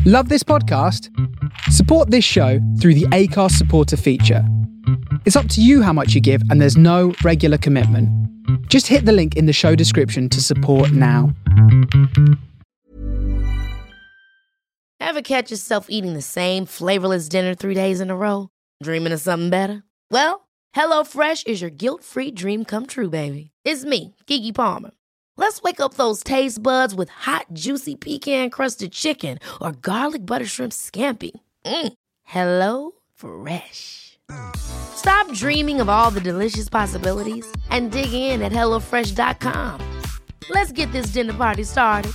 Love this podcast? Support this show through the Acast supporter feature. It's up to you how much you give, and there's no regular commitment. Just hit the link in the show description to support now. Ever catch yourself eating the same flavorless dinner 3 days in a row? Dreaming of something better? Well, HelloFresh is your guilt-free dream come true, baby. It's me, Keke Palmer. Let's wake up those taste buds with hot, juicy pecan-crusted chicken or garlic butter shrimp scampi. Hello Fresh. Stop dreaming of all the delicious possibilities and dig in at HelloFresh.com. Let's get this dinner party started.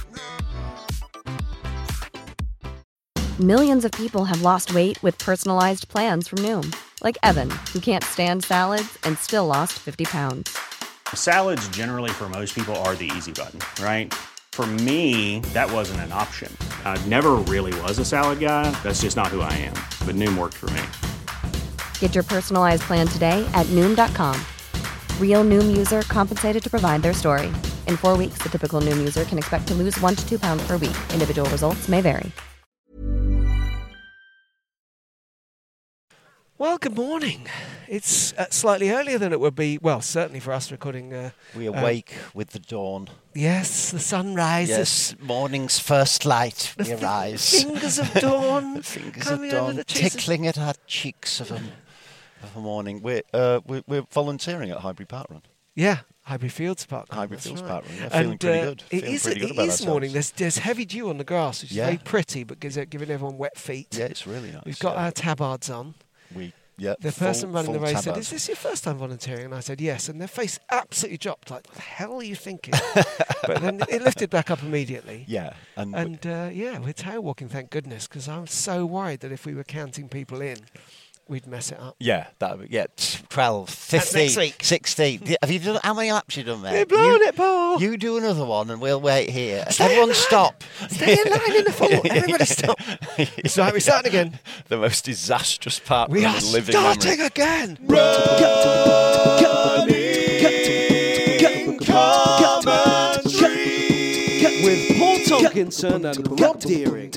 Millions of people have lost weight with personalized plans from Noom. Like Evan, who can't stand salads and still lost 50 pounds. Salads generally for most people are the easy button, right? For me, that wasn't an option. I never really was a salad guy. That's just not who I am. But Noom worked for me. Get your personalized plan today at Noom.com. Real Noom user compensated to provide their story. In 4 weeks, the typical Noom user can expect to lose 1 to 2 pounds per week. Individual results may vary. Well, good morning. It's slightly earlier than it would be, well, certainly for us recording. We awake with the dawn. Yes, the sun rises. Yes, morning's first light, we arise. Fingers of dawn. The fingers of dawn tickling at our cheeks of a morning. We're volunteering at Highbury Park Run. Yeah, Highbury Fields Park Run. Highbury Fields Park Run, yeah, And, feeling pretty good. It is morning. There's heavy dew on the grass, which is very pretty, but giving everyone wet feet. Yeah, it's really nice. We've got our tabards on. The person running the race said, "Is this your first time volunteering?" And I said, "Yes." And their face absolutely dropped. Like, what the hell are you thinking? But then it lifted back up immediately. Yeah. We're tail walking, thank goodness, because I was so worried that if we were counting people in, we'd mess it up. Yeah, 12, 15, next week. 16. Have you done, how many laps have you done, mate? You're blowing it, Paul. You do another one and we'll wait here. Everyone stop. Stay in line in the fort. Everybody stop. It's right, we're starting again. The most disastrous part We of are living starting memory. again. With Paul Tomkinson and Rob Deering.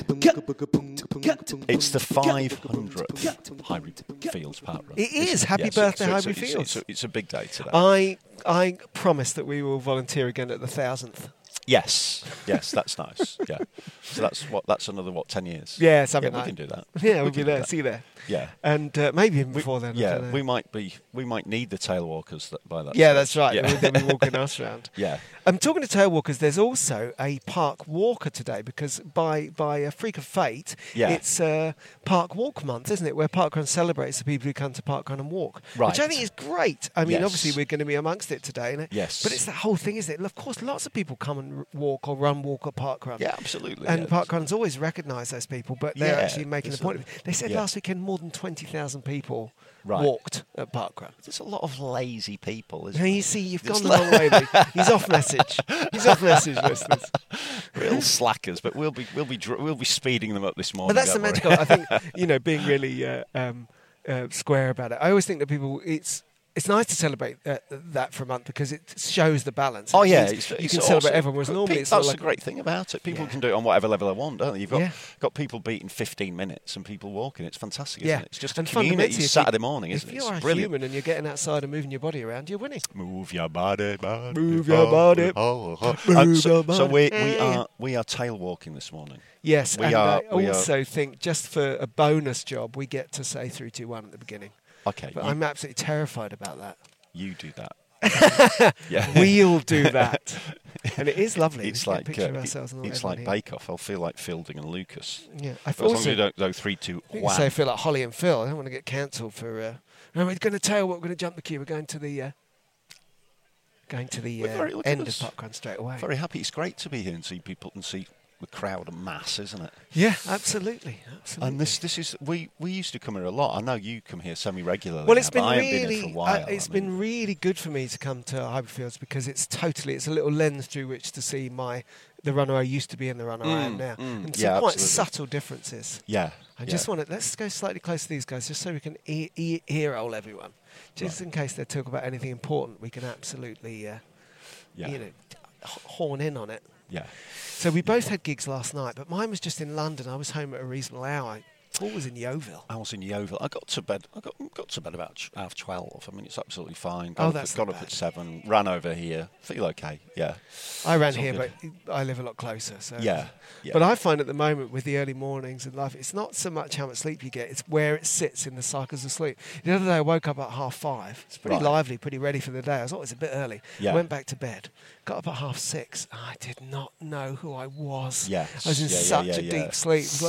It's the 500th Highbury Fields Park Run. It is. Happy birthday, Highbury Fields. It's a big day today. I promise that we will volunteer again at the 1,000th. Yes, that's nice. Yeah, so that's another 10 years. Yeah, something we like can do that. Yeah, we'll be there. See you there. Yeah, and maybe even before then. Yeah, we might need the tail walkers by that. Yeah, stage. that's right. Yeah. They'll be walking us around. Yeah. I'm talking to tail walkers. There's also a park walker today because by a freak of fate, it's Park Walk Month, isn't it? Where Parkrun celebrates the people who come to Parkrun and walk, right? Which I think is great. I mean, obviously we're going to be amongst it today, isn't it? Yes. But it's that whole thing, isn't it? Of course, lots of people come and walk or walk at Parkrun. Yeah, absolutely. And Parkrun's always recognised those people, but they're actually making the point of it. They said last weekend more than 20,000 people walked at Parkrun. There's a lot of lazy people, isn't there? there? You see, you've gone the wrong way. He's off message. He's off message, listeners. Real slackers, but we'll be speeding them up this morning. But that's the magic of it. I think, being really square about it. I always think that people, it's nice to celebrate that for a month because it shows the balance. Oh, yeah. You can celebrate everyone, whereas normally it's that's like the great thing about it. People can do it on whatever level they want, don't they? You've got people beating 15 minutes and people walking. It's fantastic, isn't it? It's just a community Saturday morning, isn't it? If you're a human and you're getting outside and moving your body around, you're winning. Move your body. Move your body. So we are tail walking this morning. Yes, I also think just for a bonus job, we get to say 3, 2, 1 at the beginning. Okay. But I'm absolutely terrified about that. You do that. We'll do that. And it is lovely. It's like picture of ourselves and it's like Bake Off. I'll feel like Fielding and Lucas. Yeah, as long as you don't go 3, 2, 1. You say I feel like Holly and Phil. I don't want to get cancelled for. No, we're going to tail walk. We're going to jump the queue. We're going to the end of Parkrun straight away. Very happy. It's great to be here and see people and see the crowd and mass, isn't it? Yeah, absolutely. And this is we used to come here a lot. I know you come here semi-regularly. Well, it's been been really good for me to come to Highbury Fields because it's a little lens through which to see the runner I used to be and the runner I am now, and some quite subtle differences. Yeah, I just want to let's go slightly close to these guys just so we can ear-roll everyone, just in case they talk about anything important. We can absolutely, horn in on it. Yeah. So we both had gigs last night, but mine was just in London. I was home at a reasonable hour. Paul was in Yeovil. I was in Yeovil. I got to bed. I got to bed about 12. I mean, it's absolutely fine. Got up at 7. Ran over here. Feel okay. Yeah. I ran here, but I live a lot closer. So yeah. But I find at the moment with the early mornings and life, it's not so much how much sleep you get; it's where it sits in the cycles of sleep. The other day, I woke up at 5:30. It's pretty lively, pretty ready for the day. I thought it was a bit early. Yeah. Went back to bed. Got up at 6:30. I did not know who I was. Yeah. I was in such a deep sleep. It was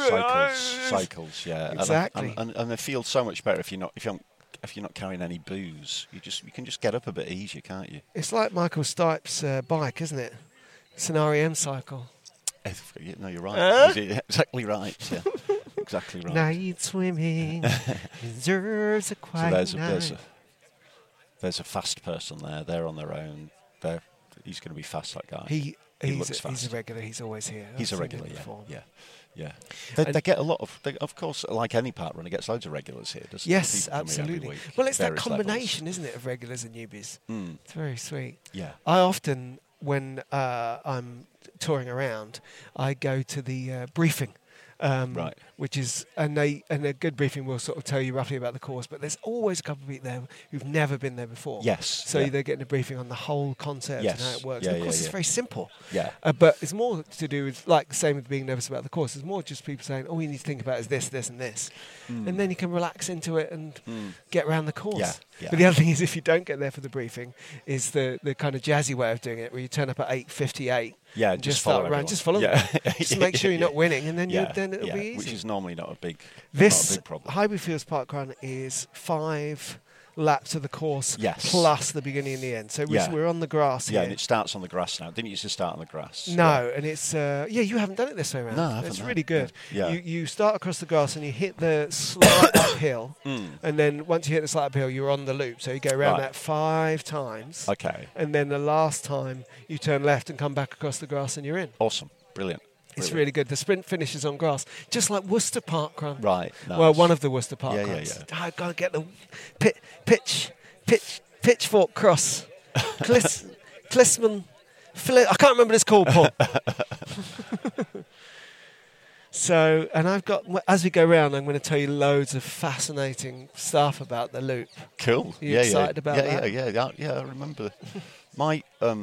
like, cycles. Yeah. Exactly. And they feel so much better if you're not carrying any booze. You can just get up a bit easier, can't you? It's like Michael Stipe's bike, isn't it? It's an REM cycle. No, you're right. Exactly right. Yeah. Exactly right. Night swimming deserves a quiet night. There's a fast person there. They're on their own. He's going to be fast, that guy. He looks fast. He's a regular. He's always here. He's a regular, yeah. They get a lot of course, like any park run, it gets loads of regulars here. Yes, absolutely. Well, it's that combination, isn't it, of regulars and newbies? It's very sweet. Yeah. I often, when I'm touring around, I go to the briefing. Right. Which is and a good briefing will sort of tell you roughly about the course, but there's always a couple of people there who've never been there before. Yes. So they're getting a briefing on the whole concept and how it works. And of course, it's very simple. Yeah. But it's more to do with, like, same with being nervous about the course. It's more just people saying, all you need to think about is this, this, and this, and then you can relax into it and get around the course. Yeah. But the other thing is, if you don't get there for the briefing, is the kind of jazzy way of doing it, where you turn up at 8:58. Yeah, and just start around. Just follow them. Just make sure you're not winning, and then then it'll be easy. Which is normally not a big problem. Highbury Fields Park Run is 5 laps of the course plus the beginning and the end. So we're on the grass here. Yeah, and it starts on the grass now. Didn't you used to start on the grass? No, and it's you haven't done it this way around. No, I haven't. It's really good. Yeah. You start across the grass and you hit the slight uphill, and then once you hit the slight uphill, you're on the loop. So you go around that 5 times. Okay. And then the last time you turn left and come back across the grass and you're in. Awesome. Brilliant. It's really good. The sprint finishes on grass, just like Worcester Park Run. Right. Nice. Well, one of the Worcester Park runs. I've got to get the pitchfork cross. Klissman. I can't remember what it's called, Paul. So, and I've got, as we go round, I'm going to tell you loads of fascinating stuff about the loop. Cool. Are you excited about that? Yeah, I remember. My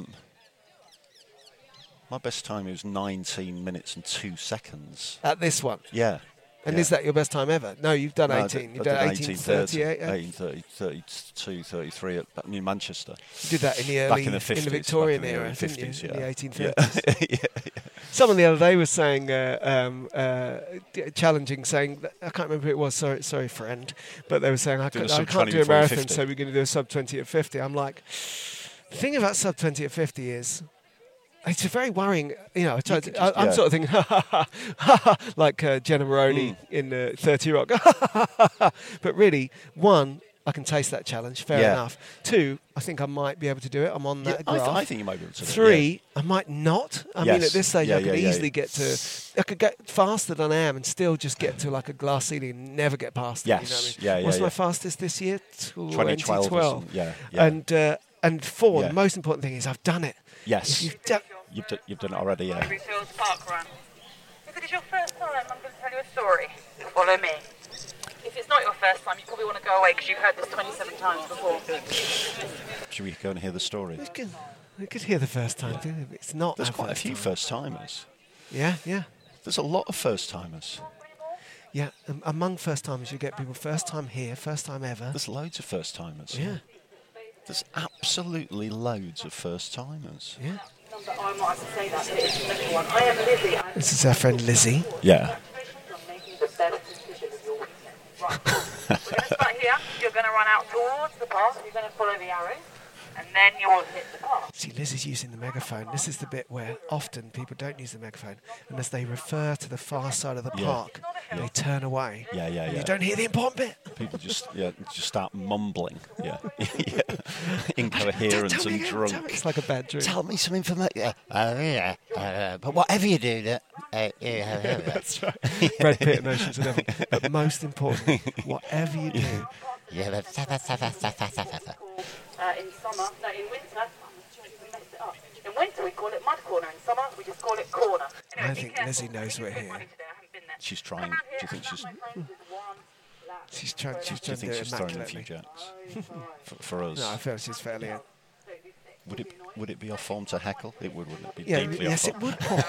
best time was 19 minutes and 2 seconds. At this one? Yeah. And is that your best time ever? No, you've done 18. You've done 18:38. 18:30, 32, 33 at New Manchester. You did that in the early, in the Victorian era, in the 50s, in the 1830s. Someone the other day was saying, challenging, saying, I can't remember who it was, sorry friend, but they were saying, I can't do a marathon, so we're going to do a sub 20 at 50. I'm like, the thing about sub 20 at 50 is, it's a very worrying, I'm sort of thinking, like Jenna Maroney in 30 Rock. But really, 1, I can taste that challenge, fair enough. 2, I think I might be able to do it. I'm on that graph. I think you might be able to do it. 3, I might not. I mean, at this stage, I could easily get to, I could get faster than I am and still just get to like a glass ceiling and never get past it. Yes. You know what I mean? What's my fastest this year? 2012. And 4, the most important thing is I've done it. Yes. You've done it already, yeah. Highbury Fields Park Run. If it is your first time, I'm going to tell you a story. Follow me. If it's not your first time, you probably want to go away because you've heard this 27 times before. Should we go and hear the story? We could hear the first time, too. It's not. There's quite a few first-timers. Yeah. There's a lot of first-timers. Yeah, among first-timers, you get people first time here, first time ever. There's loads of first-timers. Yeah. There's absolutely loads of first-timers. Yeah. I might have to say that, but it's the little one. I am Lizzie. This is our friend Lizzie. Yeah. Right. We're going to start here. You're going to run out towards the path. You're going to follow the arrows. And then you'll hit the path. See, Lizzie's using the megaphone. This is the bit where often people don't use the megaphone. And as they refer to the far side of the park, they turn away. Yeah. You don't hear the important bit. People just start mumbling. Yeah. Incoherent and drunk. It's like a bad dream. Tell me some information. But whatever you do, that's right. Brad Pitt and Ocean's 11. But most important, whatever you do. In winter, in winter, winter we call it mud corner. In summer we just call it corner. Anyway, I think Lizzie knows we're here. She's trying. Do you think she's? She's trying. She's do you trying think to she's throwing a few jacks for us? No, I feel she's fairly. Would it be off form to heckle? It would, wouldn't it? Be Yeah, deeply yes, off it form. would. Paul.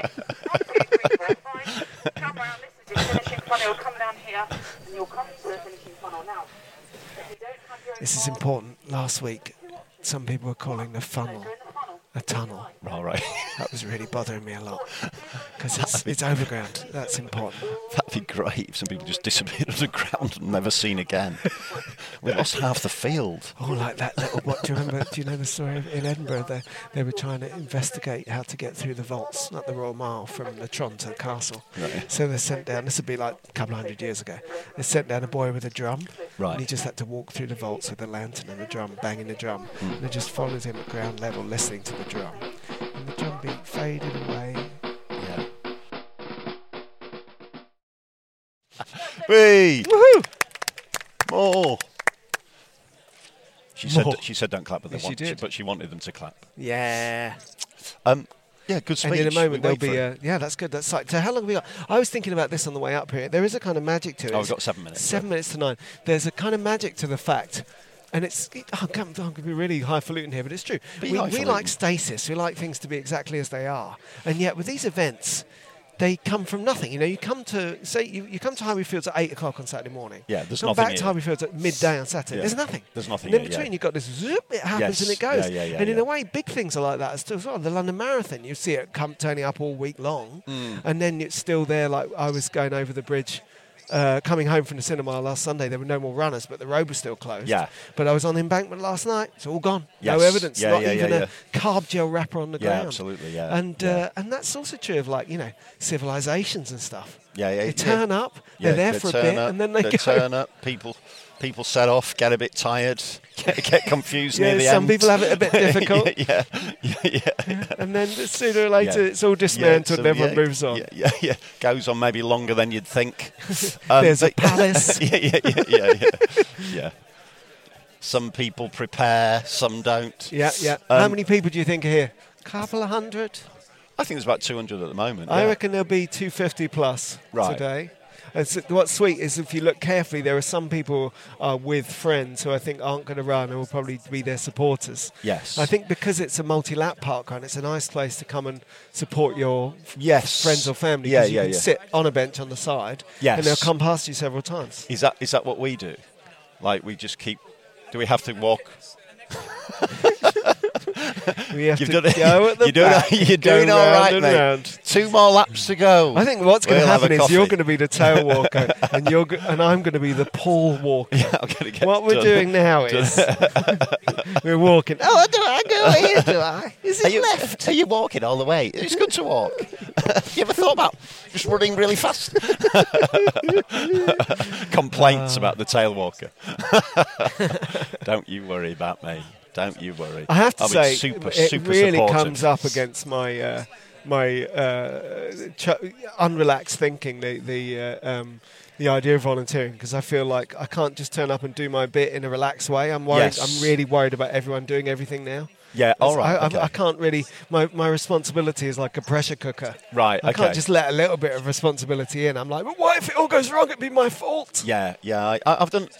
Come around, this is your finishing funnel. Come down here and you'll come to the finishing funnel. Now, if you don't have your own This is important. Last week, some people were calling the funnel a tunnel. All right. That was really bothering me a lot because it's overground. That's important. That'd be great if some people just disappeared underground and never seen again. We lost half the field. Oh, like that little. What do you remember? Do you know the story in Edinburgh? They were trying to investigate how to get through the vaults, not the Royal Mile, from the Tron to the castle. Right. So they sent down. This would be like a couple of 100 years ago. They sent down a boy with a drum. Right. And he just had to walk through the vaults with a lantern and a drum, banging the drum. And they just followed him at ground level, listening to the drum. And the drum beat faded away. Yeah. Whee! Woohoo! More. She said don't clap, but Yes, she did. but she wanted them to clap. Yeah. Yeah, good speech. And in a moment We there'll be yeah, that's good. That's like, so how long have we got? I was thinking about this on the way up here. There is a kind of magic to it. Oh, we've got 7 minutes. 7 minutes to 9. There's a kind of magic to the fact, and I'm going to be really highfalutin here, but it's true. We like stasis. We like things to be exactly as they are. And yet with these events, they come from nothing. You know, you come to, say, you come to Highbury Fields at 8 o'clock on Saturday morning. Yeah, there's come nothing back to Highbury Fields at midday on Saturday. Yeah. There's nothing. There's nothing. And in between, you've got this zoop, it happens and it goes. And in a way, big things are like that as well. The London Marathon, you see it turning up all week long, and then it's still there. Like I was going over the bridge. Coming home from the cinema last Sunday, there were no more runners, but the road was still closed. Yeah. But I was on the embankment last night. It's all gone. Yes. No evidence. Yeah, not yeah, even yeah, a carb gel wrapper on the ground. Yeah, absolutely. Yeah. And that's also true of, like, you know, civilizations and stuff. Yeah, yeah. They turn up. They're there for a bit, and then they go. Turn up. People set off, get a bit tired, get confused near the some end. People have it a bit difficult. yeah. And then sooner or later, it's all dismantled and everyone moves on. Yeah. Goes on maybe longer than you'd think. There's a palace. Yeah. Some people prepare, some don't. Yeah. How many people do you think are here? Couple of hundred? I think there's about 200 at the moment. I reckon there'll be 250 plus today. And so what's sweet is if you look carefully, there are some people with friends who I think aren't going to run and will probably be their supporters. Yes. I think because it's a multi-lap park run, it's a nice place to come and support your friends or family. Yeah, you can sit on a bench on the side and they'll come past you several times. Is that what we do? Like we just keep... Do we have to walk... We have to go at the back. You're doing all right, mate. Round. 2 more laps to go. I think what's going to happen is you're going to be the tail walker and I'm going to be the pole walker. Yeah, I'm going to get what we're doing now is we're walking. Oh, do I go here, do I? Is it left? Are you walking all the way? It's good to walk. You ever thought about just running really fast? Complaints about the tail walker. Don't you worry about me. Don't you worry. I have to say, super really supportive. comes up against my unrelaxed thinking, the idea of volunteering, because I feel like I can't just turn up and do my bit in a relaxed way. I'm worried. Yes. I'm really worried about everyone doing everything now. Yeah, all right. I can't really. My responsibility is like a pressure cooker. Right. I can't just let a little bit of responsibility in. I'm like, but what if it all goes wrong? It'd be my fault. Yeah. I've done.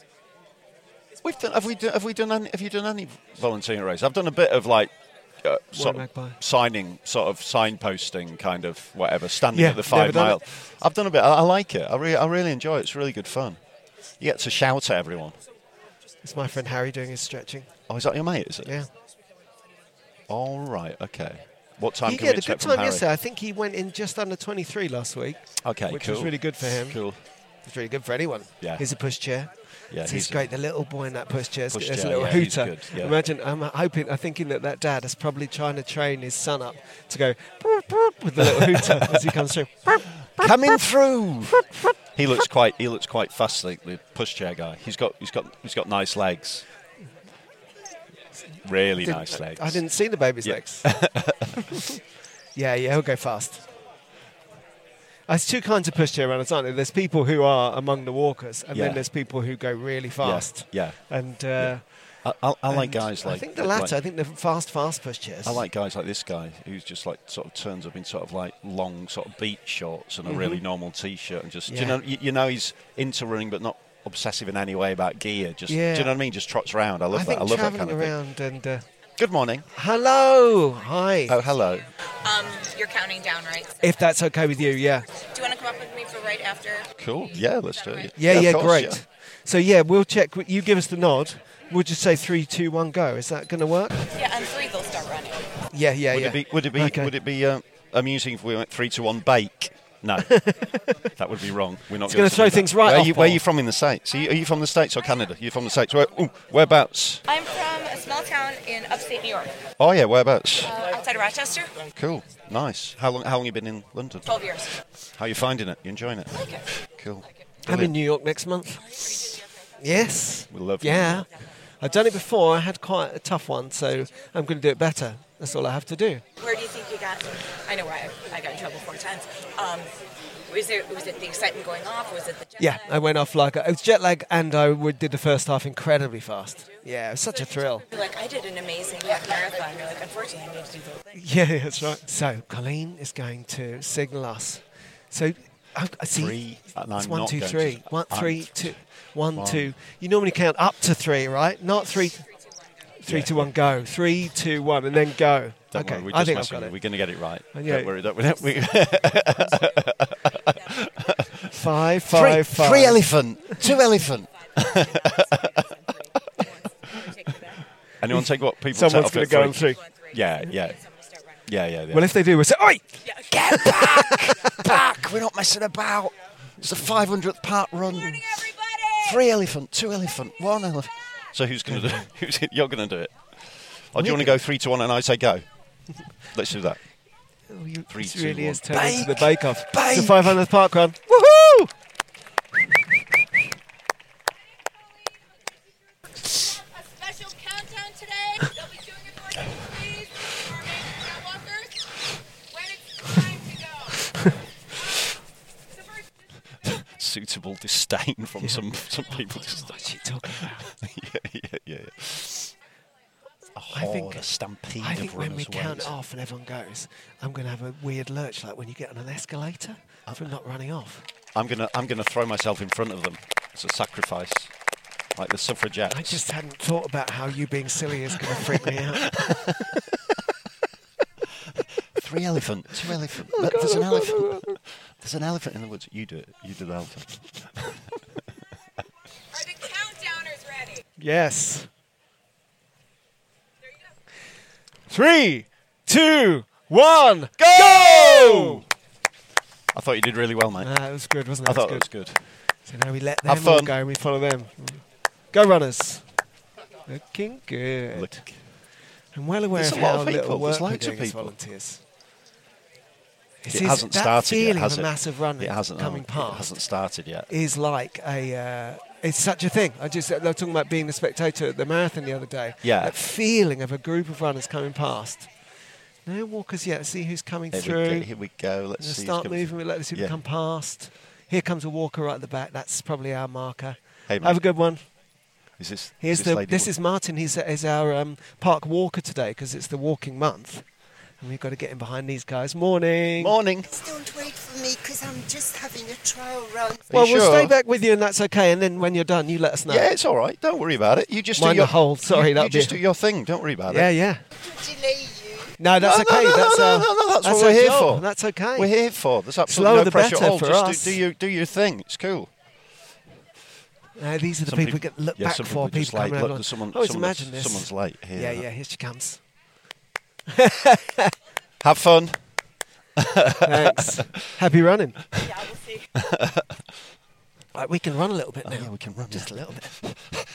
Have you done any volunteering races? I've done a bit of like sort of signposting, kind of whatever, standing at the 5 mile. I've done a bit. I like it. I really enjoy it. It's really good fun. You get to shout at everyone. It's my friend Harry doing his stretching. Oh, is that your mate? Is it? Yeah. All right. Okay. What time? He had a good time yesterday. I think he went in just under 23 last week. Okay, which was really good for him. Cool. It's really good for anyone. Yeah. He's a pushchair. Yeah, he's great. The little boy in that pushchair, there's a little yeah, hooter. Good, yeah. Imagine, I'm thinking that dad is probably trying to train his son up to go burp, burp, with the little hooter as he comes through. Coming through. He looks quite fast, the pushchair guy. He's got nice legs. Really nice legs. I didn't see the baby's legs. Yeah, he'll go fast. There's two kinds of pushchair runners, aren't there? There's people who are among the walkers, and then there's people who go really fast. Yeah. And I like guys like... I think the latter. I think the fast pushchairs. I like guys like this guy who's just like sort of turns up in sort of like long sort of beach shorts and a really normal T-shirt and just, you know he's into running but not obsessive in any way about gear. Just, do you know what I mean? Just trots around. I love that. I love that kind of around thing. And, good morning. Hello. Hi. Oh, hello. You're counting down, right? If that's okay with you, yeah. Do you want to come up with me for right after? Cool. Yeah, let's do it. Yeah, course, great. Yeah. So, we'll check. You give us the nod. We'll just say 3, 2, 1, go. Is that going to work? Yeah, and 3 they'll start running. Yeah. Would it be amusing if we went 3, 2, 1, bake? No, that would be wrong. We're not going to throw things right off. Where are you from in the States? Are you from the States or Canada? You're from the States. Whereabouts? I'm from a small town in upstate New York. Oh yeah, whereabouts? Outside of Rochester. Cool, nice. How long have you been in London? 12 years. How are you finding it? You enjoying it? I like it. Cool. I'm in New York next month. Yes. We love you. Yeah. I've done it before. I had quite a tough one, so I'm going to do it better. That's all I have to do. Where do you think you got? I know why I got in trouble 4 times. Was it the excitement going off, or was it the jet lag? I went off it was jet lag, and I did the first half incredibly fast. Yeah, it was such a thrill. You're like, I did an amazing half marathon. You're like, unfortunately, I need to do the whole thing. Yeah, that's right. So Colleen is going to signal us. So I see. 3, and it's I'm 1, not 2, going 3. to. 1, 3, 2. 1, 2. You normally count up to 3, right? Not 3. 3, 2, 1, go. 3, 2, 1, and then go. Don't okay, worry, I think I've got it. We're going to get it right. Yeah. Don't worry. 5, 5, 5. 3 elephant, 2 elephant. Anyone take what people Someone's going to go on 3. Yeah. Well, if they do, we'll say, oi! Get back! We're not messing about. It's the 500th part run. Good morning, everybody! 3 elephant, 2 elephant, 1 elephant. So who's going to do it? You're going to do it. Or do you want to go 3, 2, 1 and I say go? Let's do that. 3, 2, really 1. is turning into the bake-off. Bake! It's the 500th park run. Woohoo! A special countdown today. They'll be doing it for you, please. Our walkers, when it's time to go. Suitable disdain from some people. What's she talking about? Yeah. I think a stampede I think of when we runners count wait. off and everyone goes, I'm going to have a weird lurch like when you get on an escalator from not running off. I'm gonna throw myself in front of them. It's a sacrifice, like the suffragettes. I just hadn't thought about how you being silly is going to freak me out. 3 elephant, 2 elephant. There's an elephant. There's an elephant in the woods. You do it. You do the elephant. Are the countdowners ready? Yes. There you go. 3, 2, 1, go! I thought you did really well, mate. It was good, wasn't it? I thought it was good. So now we let Have them all fun. go and we follow them. Go runners. Looking good. Look. I'm well aware There's of a lot how of people. little There's work we're loads of doing as people. volunteers. It hasn't that started yet, feeling has of a it? massive run It hasn't. coming It past hasn't started yet. is like a. It's such a thing. They were talking about being the spectator at the marathon the other day. Yeah. That feeling of a group of runners coming past. No walkers yet. See who's coming through. Here we go. Let's Let's see. start moving. We'll let the people come past. Here comes a walker right at the back. That's probably our marker. Hey, mate. Have a good one. Is this? This is Martin. He's our park walker today because it's the walking month, and we've got to get in behind these guys. Morning. Morning. Don't wait for me because I'm just having a trial run. Well, we'll sure? stay back with you, and that's okay. And then when you're done, you let us know. Yeah, it's all right. Don't worry about it. You just Mind do your the hole. Sorry, you just do your thing. Don't worry about it. Yeah. To delay you. No, that's No, okay. no, That's what we're our here job. for. That's okay. We're here for. There's absolutely Slower no the pressure at better all. for Just us. do your thing. It's cool. These are the Some people we people- get look yeah, back some for. people just People coming late. Look, along. there's someone- Always someone- imagine this. someone's late here. Yeah, here she comes. Have fun. Thanks. Happy running. Yeah, we'll see. Right, we can run a little bit now. Yeah, we can run. Just a little bit.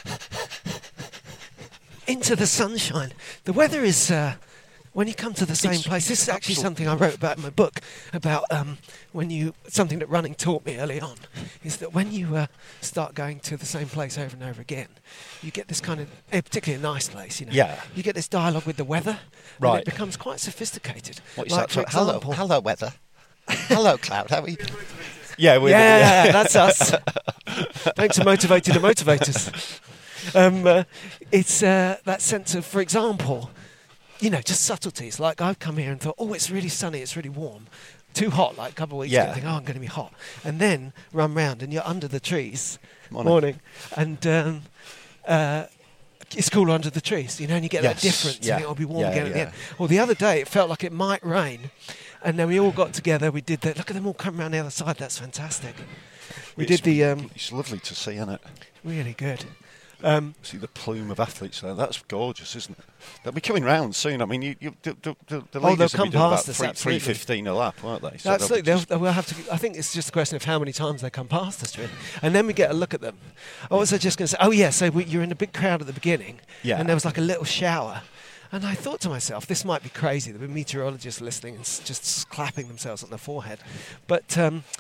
Into the sunshine. The weather is, when you come to the same place, this is actually something I wrote about in my book, about something that running taught me early on, is that when you start going to the same place over and over again, you get this kind of, particularly a nice place, Yeah. you get this dialogue with the weather, Right. and it becomes quite sophisticated. What is like, that? for example, Hello, weather. Hello, cloud. How are you? Yeah, yeah, that's us. Thanks to Motivated the Motivators. It's that sense of, for example, just subtleties. Like I've come here and thought, oh, it's really sunny, it's really warm. Too hot, like a couple of weeks ago. I think, oh, I'm going to be hot. And then run round and you're under the trees. Morning. And it's cooler under the trees, and you get that difference. And it'll be warm again at the end. Well, the other day it felt like it might rain. And then we all got together, we did that. Look at them all coming around the other side, that's fantastic. It's lovely to see, isn't it? Really good. See the plume of athletes there. That's gorgeous, isn't it? They'll be coming round soon. I mean, the leaders they'll come past us. 3:15 a lap, won't they? So absolutely. We'll have to. I think it's just a question of how many times they come past us, really. And then we get a look at them. I was just going to say, oh yeah, so you're in a big crowd at the beginning, and there was like a little shower. And I thought to myself, this might be crazy. There were meteorologists listening and just clapping themselves on their forehead. But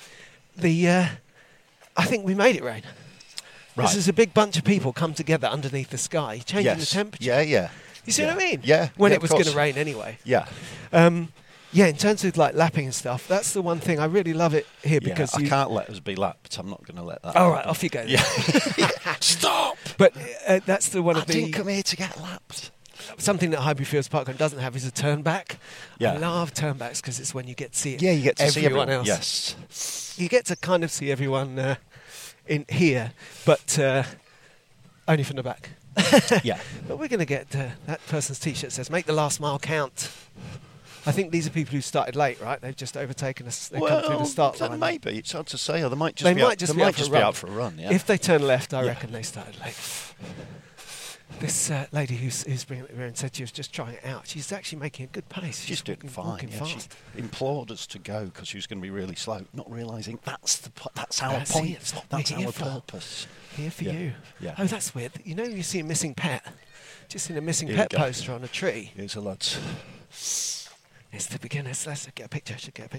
I think we made it rain. Right. This is a big bunch of people come together underneath the sky, changing the temperature. Yeah. You see what I mean? Yeah. When it was going to rain anyway. Yeah. In terms of like lapping and stuff, that's the one thing I really love it here because I can't let us be lapped. I'm not going to let that. All right, off you go. Yeah. Stop. But that's the one of the. I didn't come here to get lapped. Something that Highbury Fields Parkrun doesn't have is a turn back. Yeah. I love turn backs because it's when you get to see it. Yeah, you get to see everyone else. Yes. You get to kind of see everyone in here, but only from the back. Yeah. But we're going to get that person's T-shirt says, "Make the last mile count." I think these are people who started late, right? They've just overtaken us. They've come through the start line. Maybe. It's hard to say. Or they might just be out for a run. Yeah. If they turn left, I reckon they started late. This lady who's bringing it around said she was just trying it out. She's actually making a good pace. She's doing fine. She implored us to go because she was going to be really slow, not realising that's our point. That's our purpose. Here for you. Yeah. Oh, that's weird. You see a missing pet. Just seen a missing pet poster on a tree. Here's a lads. It's the beginners. Let's get a picture.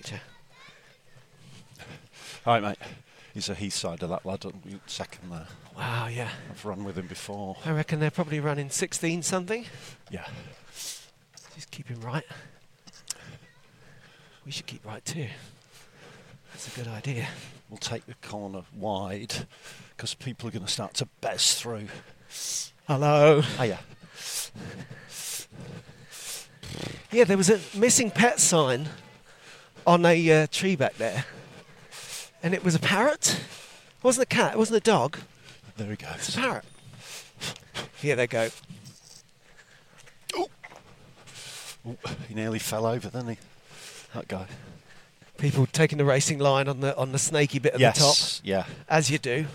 All right, mate. He's a Heathside of that lad, second there. Wow, yeah. I've run with him before. I reckon they're probably running 16 something. Yeah. Just keep him right. We should keep right too. That's a good idea. We'll take the corner wide because people are going to start to bezz through. Hello. Hiya. Yeah, there was a missing pet sign on a tree back there. And it was a parrot. It wasn't a cat. It wasn't a dog. There he goes. It's a parrot. Here they go. Ooh. Ooh, he nearly fell over, didn't he? That guy. People taking the racing line on the snaky bit at the top. Yeah. As you do.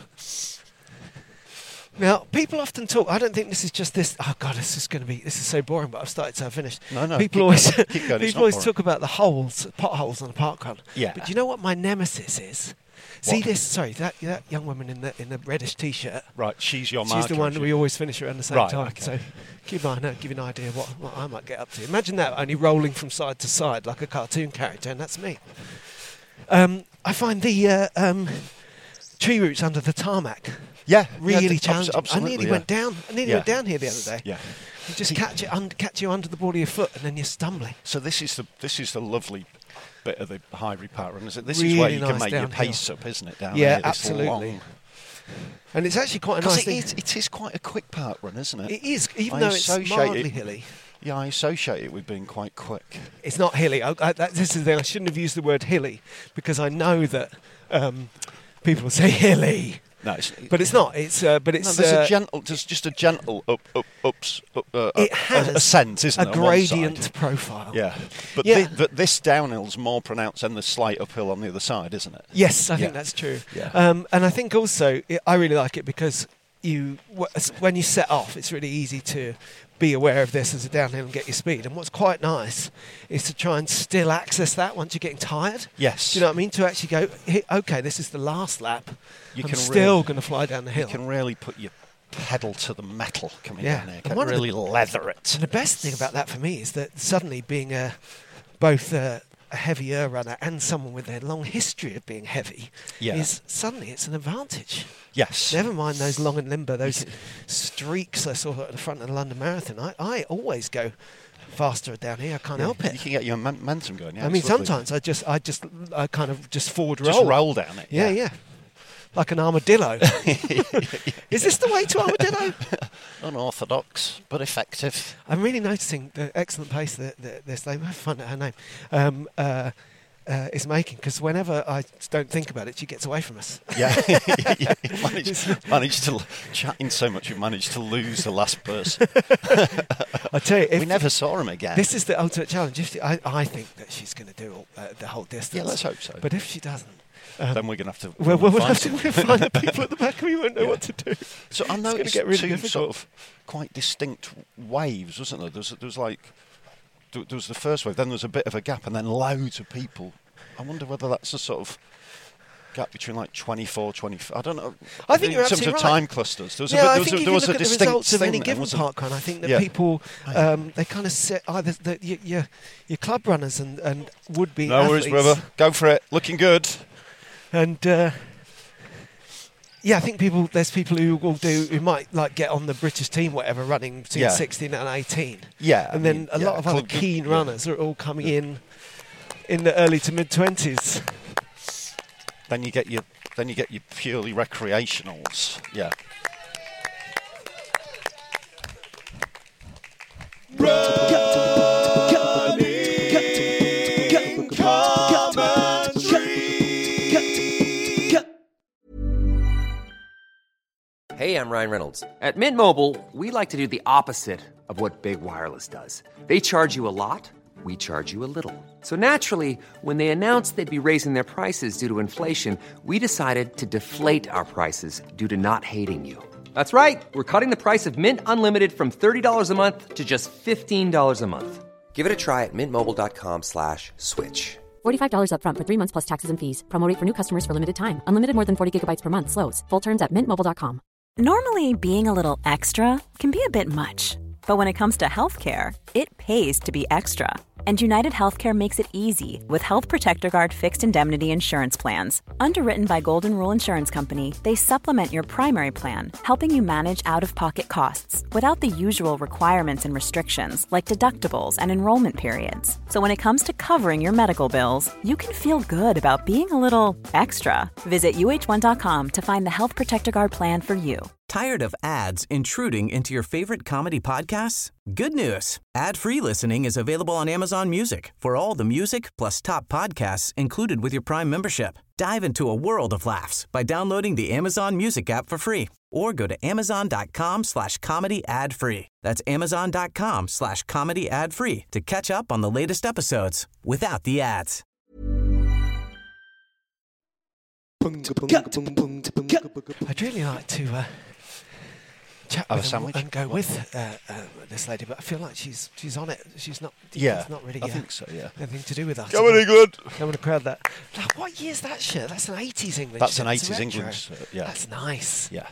Now, people often talk. I don't think this is just this. Oh God, this is so boring. But I've started, so I've finished. No. People always people talk about the potholes on a parkrun. Yeah. But do you know what my nemesis is? See this? Sorry, that young woman in the reddish T-shirt. Right, she's your marker. She's the one we always finish around the same time. Okay. So keep an eye on her, give you an idea of what I might get up to. Imagine that only rolling from side to side like a cartoon character, and that's me. I find the tree roots under the tarmac. Yeah, really challenging. Absolutely, I nearly went down. Went down here the other day. Yeah, you just catch you under the ball of your foot, and then you're stumbling. So this is the lovely bit of the Highbury Parkrun, is it? This really is where you nice can make downhill. your pace up, isn't it? Down yeah, here, absolutely. And it's actually quite a nice thing. It is quite a quick parkrun, isn't it? It is, even though it's mildly hilly. Yeah, I associate it with being quite quick. It's not hilly. This is the thing. I shouldn't have used the word hilly because I know that people will say hilly. No, but it's not. It's there's just a gentle it has ascent, isn't it? A gradient profile. Yeah, but this downhill's more pronounced than the slight uphill on the other side, isn't it? Yes, I think that's true. Yeah. And I think also I really like it because when you set off, it's really easy to be aware of this as a downhill and get your speed. And what's quite nice is to try and still access that once you're getting tired. Yes. Do you know what I mean? To actually go, okay, this is the last lap. I'm still going to fly down the hill. You can really put your pedal to the metal coming down there. You can really leather it. And the best thing about that for me is that suddenly being both a heavier runner and someone with a long history of being heavy is suddenly it's an advantage. Yes. Never mind those long and limber, those streaks I saw at the front of the London Marathon. I always go faster down here. I can't help it. You can get your momentum going. Yeah, I mean, sometimes I kind of just forward roll. Just roll down it. Yeah. like an armadillo. Is this the way to armadillo? Unorthodox, but effective. I'm really noticing the excellent pace that this lady, I find out her name, is making, because whenever I don't think about it, she gets away from us. Yeah. managed to, chatting so much, you managed to lose the last person. I tell you, we never saw him again. This is the ultimate challenge. I think that she's going to do the whole distance. Yeah, let's hope so. But if she doesn't, then we're going to have to. We'll have to find the people at the back, and we won't know what to do. So I noticed really two difficult. sort of quite distinct waves, wasn't there? There was like. There was the first wave, then there was a bit of a gap, and then loads of people. I wonder whether that's a sort of gap between like 24, 25. I don't know. I think you're in terms absolutely of right. time clusters. There was I a, think if there was you a look at the distinct results of any thing given there, parkrun, I think that people they kind of set either your club runners and would be. No athletes, worries, brother. Go for it. Looking good. And I think there's people who might like get on the British team, whatever, running between 16 and 18. Yeah, and then a lot of other keen runners are all coming in the early to mid 20s. Then you get your purely recreationals. Yeah. Hey, I'm Ryan Reynolds. At Mint Mobile, we like to do the opposite of what Big Wireless does. They charge you a lot, we charge you a little. So naturally, when they announced they'd be raising their prices due to inflation, we decided to deflate our prices due to not hating you. That's right. We're cutting the price of Mint Unlimited from $30 a month to just $15 a month. Give it a try at mintmobile.com/switch. $45 up front for 3 months plus taxes and fees. Promo rate for new customers for limited time. Unlimited more than 40 gigabytes per month. Slows full terms at mintmobile.com. Normally, being a little extra can be a bit much. But when it comes to healthcare, it pays to be extra. And United Healthcare makes it easy with Health Protector Guard fixed indemnity insurance plans. Underwritten by Golden Rule Insurance Company, they supplement your primary plan, helping you manage out-of-pocket costs without the usual requirements and restrictions like deductibles and enrollment periods. So when it comes to covering your medical bills, you can feel good about being a little extra. Visit uh1.com to find the Health Protector Guard plan for you. Tired of ads intruding into your favorite comedy podcasts? Good news. Ad-free listening is available on Amazon Music for all the music plus top podcasts included with your Prime membership. Dive into a world of laughs by downloading the Amazon Music app for free or go to amazon.com/comedy ad-free. That's amazon.com/comedy ad-free to catch up on the latest episodes without the ads. I'd really like to chat with them and go with this lady, but I feel like she's on it. She's not. Yeah, it's not really. I think so. Yeah, anything to do with us. Coming England. Coming to crowd that. Like, what year's that shirt? That's an 80s England. That's shirt. an It's 80s retro. England shirt. Yeah, that's nice. Yeah.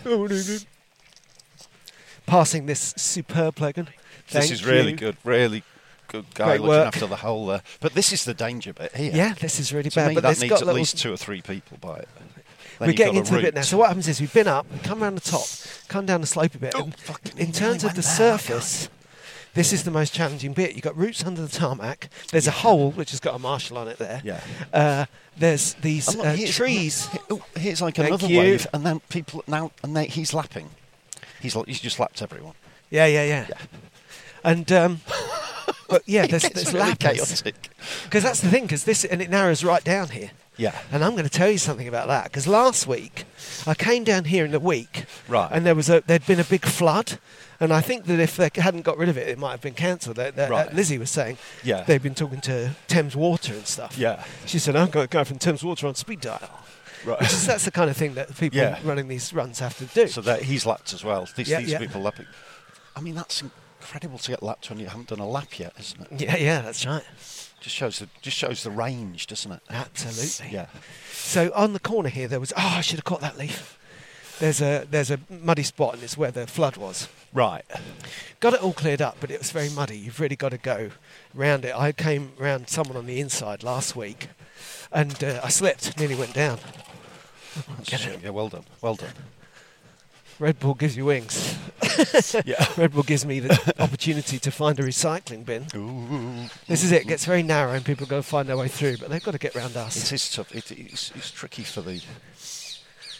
Passing this superb slogan. This is really good. Really good guy Great looking work. after the whole there. But this is the danger bit here. Yeah, this is really to bad. Me, but that there's needs got at little least 2 or 3 people by it. Then We're you've getting got a into the bit route. now. So what happens is we've been up, we come around the top, come down the slope a bit. and in terms of the surface, this is the most challenging bit. You've got roots under the tarmac. There's a hole which has got a Marshall on it there. Yeah. There's these And look, trees. Here's like Thank another you. wave, and then people now, and he's lapping. He's just lapped everyone. Yeah. And but yeah, there's really lappers. chaotic. Because that's the thing. Because this and it narrows right down here. Yeah. And I'm going to tell you something about that. Because last week I came down here in the week, Right. and there'd been a big flood. And I think that if they hadn't got rid of it, it might have been cancelled. Right. Lizzie was saying Yeah. they've been talking to Thames Water and stuff. Yeah. She said, I'm going to go from Thames Water on speed dial. Right. That's the kind of thing that people Yeah. running these runs have to do. So that he's lapped as well. These Yeah. people lapping. I mean, that's incredible to get lapped when you haven't done a lap yet, isn't it? Yeah, that's right. Just shows the range, doesn't it? Absolutely. Yeah. So on the corner here, there was. Oh, I should have caught that leaf. There's a muddy spot, and it's where the flood was. Right. Got it all cleared up, but it was very muddy. You've really got to go round it. I came round someone on the inside last week, and I slipped, nearly went down. Get it. Yeah, well done. Well done. Red Bull gives you wings. Yeah. Red Bull gives me the opportunity to find a recycling bin. Ooh. This is it. It gets very narrow, and people got to find their way through, but they've got to get round us. It is tough. It's tricky for the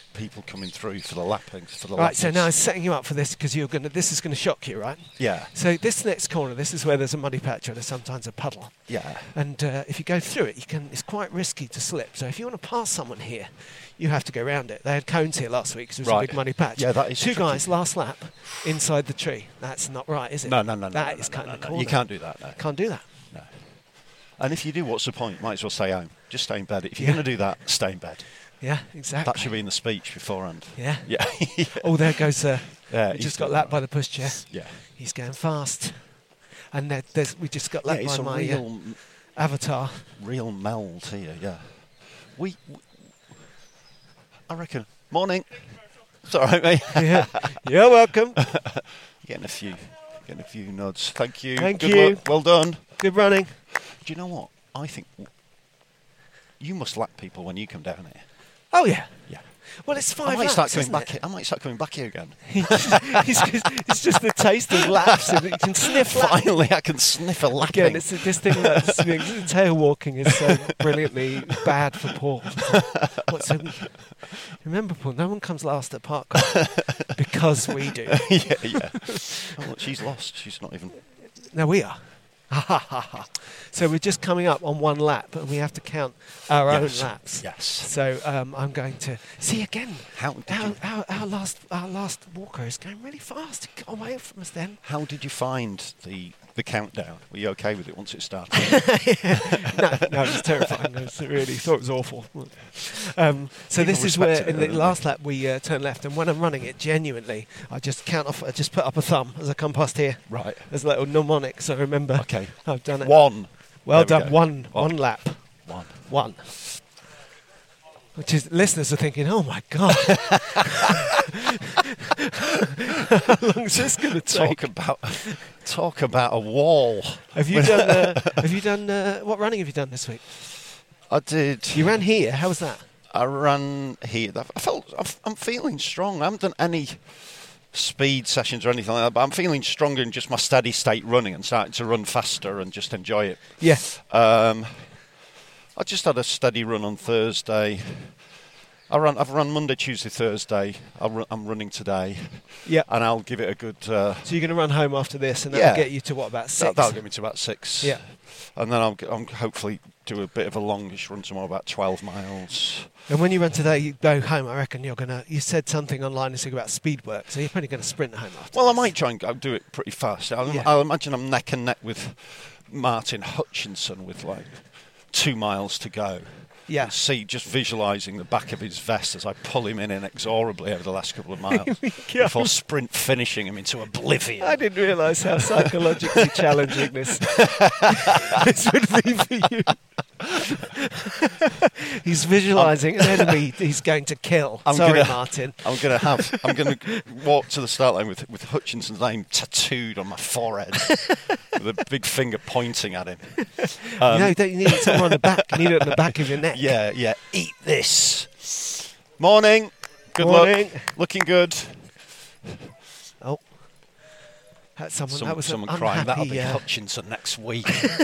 people coming through for the lappings. For the right, lappings. so now I'm setting you up for this because this is going to shock you, right? Yeah. So this next corner, this is where there's a muddy patch or there's sometimes a puddle. Yeah. And if you go through it, it's quite risky to slip. So if you want to pass someone here, you have to go around it. They had cones here last week because there was a big muddy patch. Yeah, that is Two tricky. guys last lap inside the tree. That's not right, is it? No. That is cutting the corner. You can't do that. No. Can't do that. No. And if you do, what's the point? Might as well stay home. Just stay in bed. If you're going to do that, stay in bed. Yeah, exactly. That should be in the speech beforehand. Yeah. Yeah. Oh, there goes. Yeah, he just got lapped by the pushchair. Yeah. He's going fast. And we just got lapped it's by a my real avatar. Real meld here. Yeah. We I reckon. Morning. It's all right, mate. Yeah. You're welcome. Getting a few nods. Thank you. Thank Good you. luck. Well done. Good running. Do you know what? I think you must lap people when you come down here. Oh yeah. Yeah. Well, it's 5 I might laps, start coming isn't back. it? I might start coming back here again. It's just the taste of laps, and you can sniff laps. Finally, I can sniff a lapping. Again, it's this thing that tail walking is so brilliantly bad for Paul. Remember, Paul, no one comes last at parkour because we do. yeah. Oh, look, she's lost. She's not even. No, we are. So we're just coming up on one lap, and we have to count our own laps. Yes. So I'm going to see again. Our last walker is going really fast. He got away from us then. How did you find the countdown? Were you okay with it once it started? No, it was terrifying. I really thought it was awful. So this is where in the last lap we turn left, and when I'm running it, genuinely, I just count off. I just put up a thumb as I come past here. Right. There's a little mnemonic, so remember. Okay. I've done it. One. Well There we done. go. One lap. One. Which is, listeners are thinking, oh my God. How long is this going to take? Talk about a wall. Have you done, what running have you done this week? I did. You ran here. How was that? I ran here. I'm feeling strong. I haven't done any speed sessions or anything like that, but I'm feeling stronger in just my steady state running and starting to run faster and just enjoy it. Yeah. I just had a steady run on Thursday. I've run Monday, Tuesday, Thursday. I'm running today. Yeah. And I'll give it a good. So you're going to run home after this, and that'll get you to what, about 6? That'll get me to about 6. Yeah. And then I'll hopefully do a bit of a longish run tomorrow, about 12 miles. And when you run today, you go home. I reckon you're gonna. You said something online this week about speed work, so you're probably going to sprint home after. Well, this. I might try and go do it pretty fast. I'll imagine I'm neck and neck with Martin Hutchinson with like 2 miles to go. Yeah. See, just visualising the back of his vest as I pull him in inexorably over the last couple of miles before sprint finishing him into oblivion. I didn't realise how psychologically challenging this would be for you. He's visualising an enemy he's going to kill. Martin. I'm going to walk to the start line with Hutchinson's name tattooed on my forehead with a big finger pointing at him. You need it somewhere on the back. You need it on the back of your neck. Yeah. Eat this. Morning. Good Morning. luck. Looking good. Oh. That was someone an crying. That'll unhappy, be Hutchinson next week.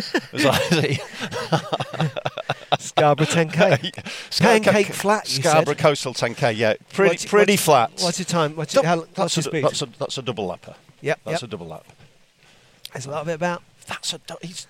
Scarborough 10K. Pancake flat, you Scarborough said? Coastal 10K, yeah. Pretty flat. What's your time? What's your speed? That's a double lapper. Yep. That's a double lap. There's a lot of it about. That's a...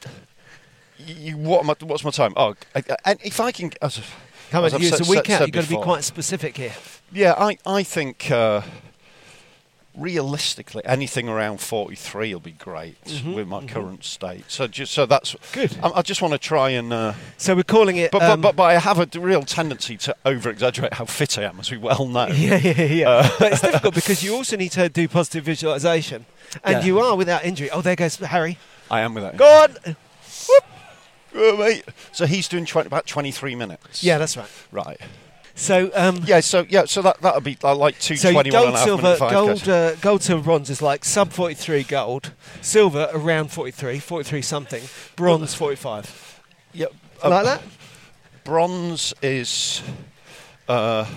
What's my time? Oh, and if I can... Come on, it's a week out. You've got to be quite specific here. Yeah, I think... realistically, anything around 43 will be great with my current state. So that's good. I just want to try and. So we're calling it. But I have a real tendency to over-exaggerate how fit I am, as we well know. Yeah. But it's difficult because you also need to do positive visualization, and you are without injury. Oh, there goes Harry. I am without. Go on. Whoop. Go, mate. So he's doing about 23 minutes. Yeah, that's right. Right. So so that'll be like 2:21.5. Gold, silver, bronze is like sub 43 gold, silver around 43 something, bronze 45. Yep, like that. Bronze is, something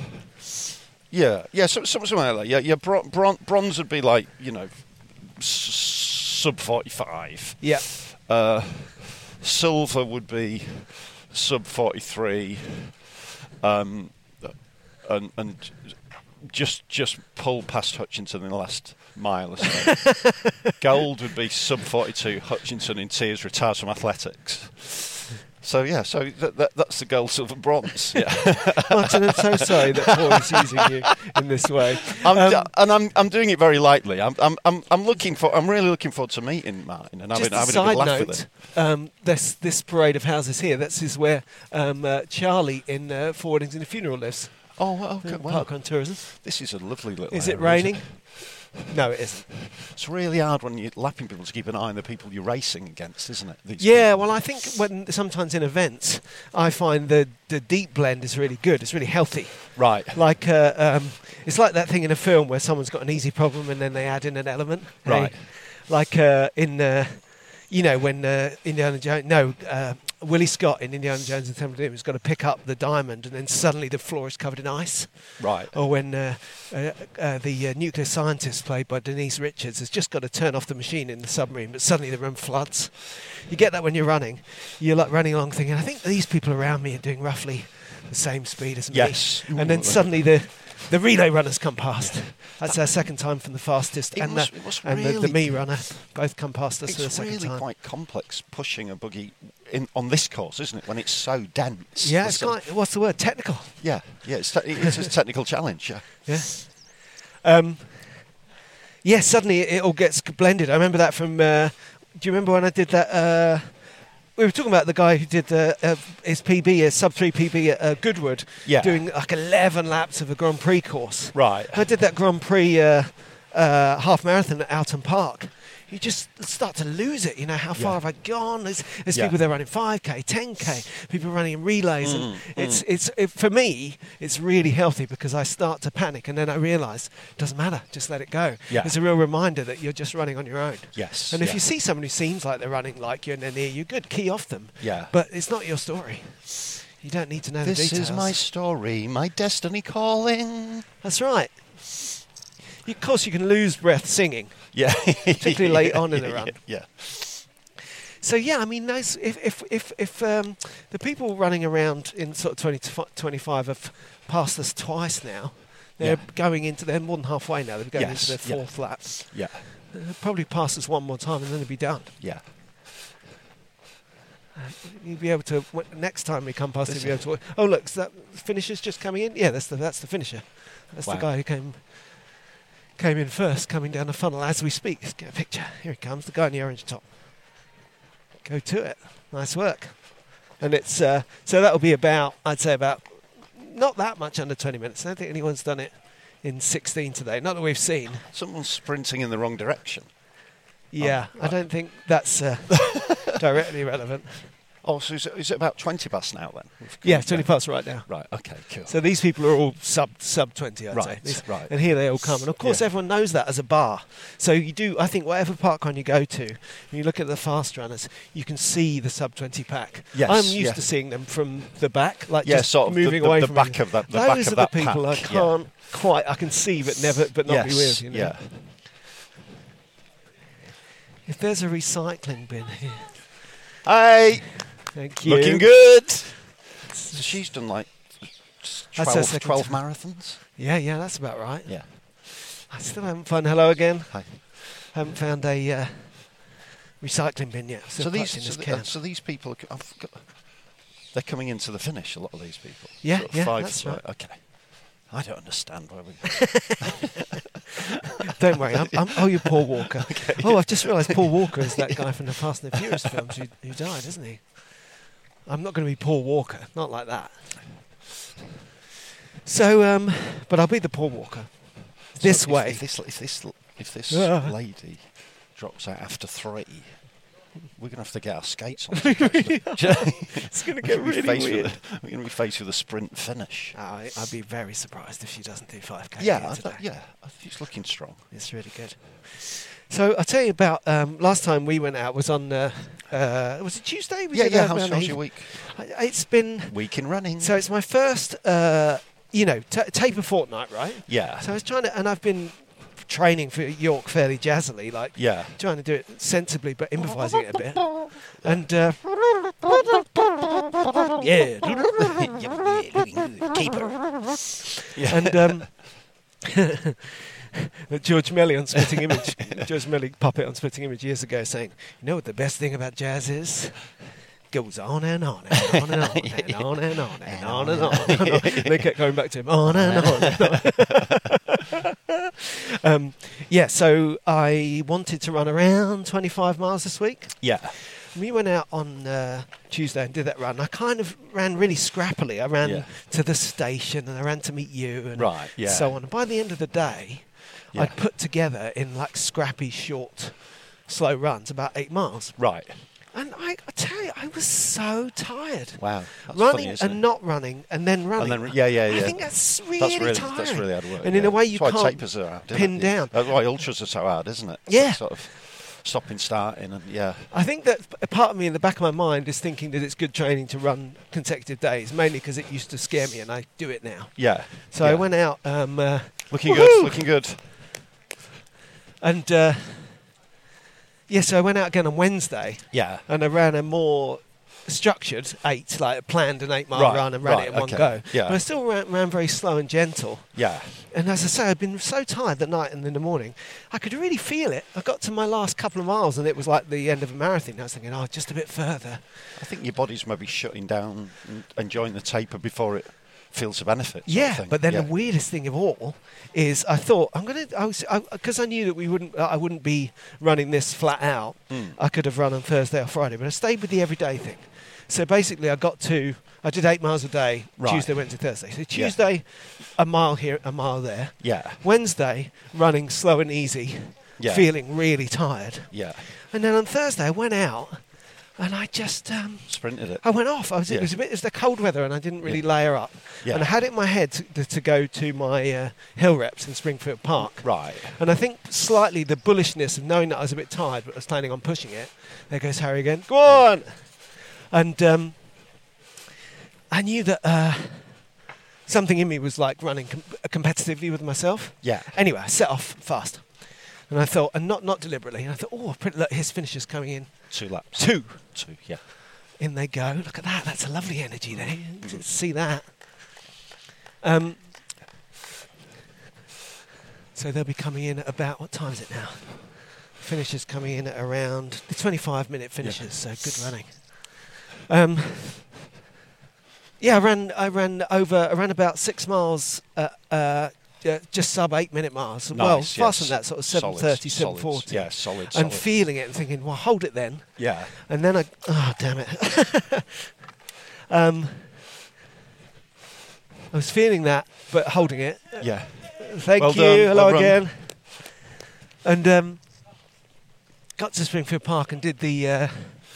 like that. Yeah. Bronze would be like sub 45. Yeah. Silver would be sub 43. And just pull past Hutchinson in the last mile or so. Gold would be sub 42. Hutchinson in tears retires from athletics. So that's the gold, silver, bronze. Yeah. Martin, I'm so sorry that Paul is using you in this way. I'm doing it very lightly. I'm really looking forward to meeting Martin and having a good laugh with him. This parade of houses here, this is where Charlie in Forwardings in the Funeral lives. Oh, okay. Parkrun Tourism. This is a lovely little Is it area, raining? Isn't it? No, it isn't. It's really hard when you're lapping people to keep an eye on the people you're racing against, isn't it? Well, I think sometimes in events, I find the deep blend is really good. It's really healthy. Right. Like it's like that thing in a film where someone's got an easy problem and then they add in an element. Right. Like in when Indiana Jones. Willie Scott in Indiana Jones and Temple of Doom has got to pick up the diamond and then suddenly the floor is covered in ice. Right. Or when the nuclear scientist played by Denise Richards has just got to turn off the machine in the submarine, but suddenly the room floods. You get that when you're running. You're like running along thinking, I think these people around me are doing roughly the same speed as me. Yes. And then suddenly the relay runners come past. That's our second time from the fastest and the me runner both come past us for the second time. It's really quite complex pushing a buggy on this course, isn't it, when it's so dense? Yeah, it's quite, what's the word, technical? Yeah, it's a technical challenge, Suddenly it all gets blended. I remember that from, do you remember when I did that, we were talking about the guy who did his PB, his sub-3 PB at Goodwood, doing like 11 laps of a Grand Prix course. Right. I did that Grand Prix half marathon at Alton Park. You just start to lose it. You know, how far have I gone? There's people there running 5K, 10K, people running in relays. And for me, it's really healthy because I start to panic and then I realise it doesn't matter, just let it go. Yeah. It's a real reminder that you're just running on your own. Yes. And if you see someone who seems like they're running like you and they're near you, good, key off them. Yeah. But it's not your story. You don't need to know the details. This is my story, my destiny calling. That's right. Of course, you can lose breath singing. Yeah. Particularly late on in the run. Yeah. So, I mean, those, if the people running around in sort of 20 to 25 have passed us twice now, they're they're more than halfway now. They're going into their fourth lap. Yeah. They'll probably pass us one more time and then they'll be done. Yeah. You'll be able to, next time we come past, you'll be able to, oh, look, is that finisher's just coming in? Yeah, that's the finisher. That's the guy who came in first, coming down the funnel as we speak. Let's get a picture. Here he comes, the guy in the orange top. Go to it. Nice work. And it's so that'll be about not that much under 20 minutes. I don't think anyone's done it in 16 today. Not that we've seen. Someone's sprinting in the wrong direction. Yeah, I don't think that's directly relevant. Oh, so is it about 20 past now then? Yeah, 20 past right now. Right, okay, cool. So these people are all sub 20, I'd say. Right. And here they all come. And of course, everyone knows that as a bar. So you do, I think, whatever parkrun you go to, when you look at the fast runners, you can see the sub 20 pack. Yes, I'm used to seeing them from the back, like just sort of moving away from back of that. The those back are of that the people pack, I can't quite. I can see, but not be with. You know? Yeah. If there's a recycling bin here. Hey. Thank you. Looking good. So she's done like 12 marathons. Yeah, that's about right. Yeah. I still haven't found. Hello again. Hi. Haven't found a recycling bin yet. So these people, they're coming into the finish. A lot of these people. Yeah, sort of that's right. Okay. I don't understand why we. Don't worry, you're Paul Walker. Okay. Oh, I've just realised Paul Walker is that guy from the Fast and the Furious films who died, isn't he? I'm not going to be Paul Walker, not like that. So, but I'll be the Paul Walker. This way. If this lady drops out after 3, we're going to have to get our skates on. It's going to get really weird. We're going to be faced with a sprint finish. I'd be very surprised if she doesn't do 5K. Yeah, she's looking strong. It's really good. So I'll tell you about last time we went out was on was it Tuesday? How's your week? It's been week in running. So it's my first taper fortnight, right? Yeah. So I was trying to, and I've been training for York fairly jazzily, trying to do it sensibly but improvising it a bit. And keeper. And George Melly on Spitting Image, George Melly puppet on Spitting Image years ago saying, you know what the best thing about jazz is? Goes on and on and on and on and on and on and on and on. And they kept going back to him, on and on and on. So I wanted to run around 25 miles this week. Yeah. We went out on Tuesday and did that run. I kind of ran really scrappily. I ran to the station and I ran to meet you and so on. And by the end of the day, I'd put together in like scrappy, short, slow runs about 8 miles. Right. And I tell you, I was so tired. Wow. That's running funny, and not running and then running. And then, I think that's really tiring. That's really hard work. And in a way you that's can't why tapers are hard, pin down. That's why ultras are so hard, isn't it? Yeah. Sort of stopping, starting, and I think that a part of me in the back of my mind is thinking that it's good training to run consecutive days, mainly because it used to scare me and I do it now. Yeah. So I went out. Looking good. And so I went out again on Wednesday. Yeah. And I ran a more structured 8, like planned an 8 mile run and ran it in one go. Yeah. But I still ran very slow and gentle. Yeah. And as I say, I'd been so tired that night and in the morning, I could really feel it. I got to my last couple of miles and it was like the end of a marathon. I was thinking, just a bit further. I think your body's maybe shutting down and enjoying the taper before it feels the benefits. Yeah, but then the weirdest thing of all is I thought because I knew that I wouldn't be running this flat out. I could have run on Thursday or Friday, but I stayed with the everyday thing. So basically, I did 8 miles a day, Tuesday, Wednesday, Thursday. So Tuesday, a mile here, a mile there. Yeah. Wednesday, running slow and easy, feeling really tired. Yeah. And then on Thursday, I went out. And I just sprinted it. I went off. It was the cold weather, and I didn't really layer up. Yeah. And I had it in my head to go to my hill reps in Springfield Park. Right. And I think slightly the bullishness of knowing that I was a bit tired, but I was planning on pushing it. There goes Harry again. Go on. And I knew that something in me was like running competitively with myself. Yeah. Anyway, I set off fast. And I thought, and not deliberately, and I thought, look, his finisher's coming in. 2 laps. Two, yeah. In they go. Look at that. That's a lovely energy there. See that. So they'll be coming in at about, what time is it now? Finisher's coming in at around the 25-minute finishers, so good running. I ran about 6 miles just sub 8 minute miles. Nice, well, faster than that, sort of 7:30, 7:40. Yeah, solid. And feeling it and thinking, well, hold it then. Yeah. And then damn it. I was feeling that, but holding it. Yeah. Thank you. Hello again. And got to Springfield Park and did the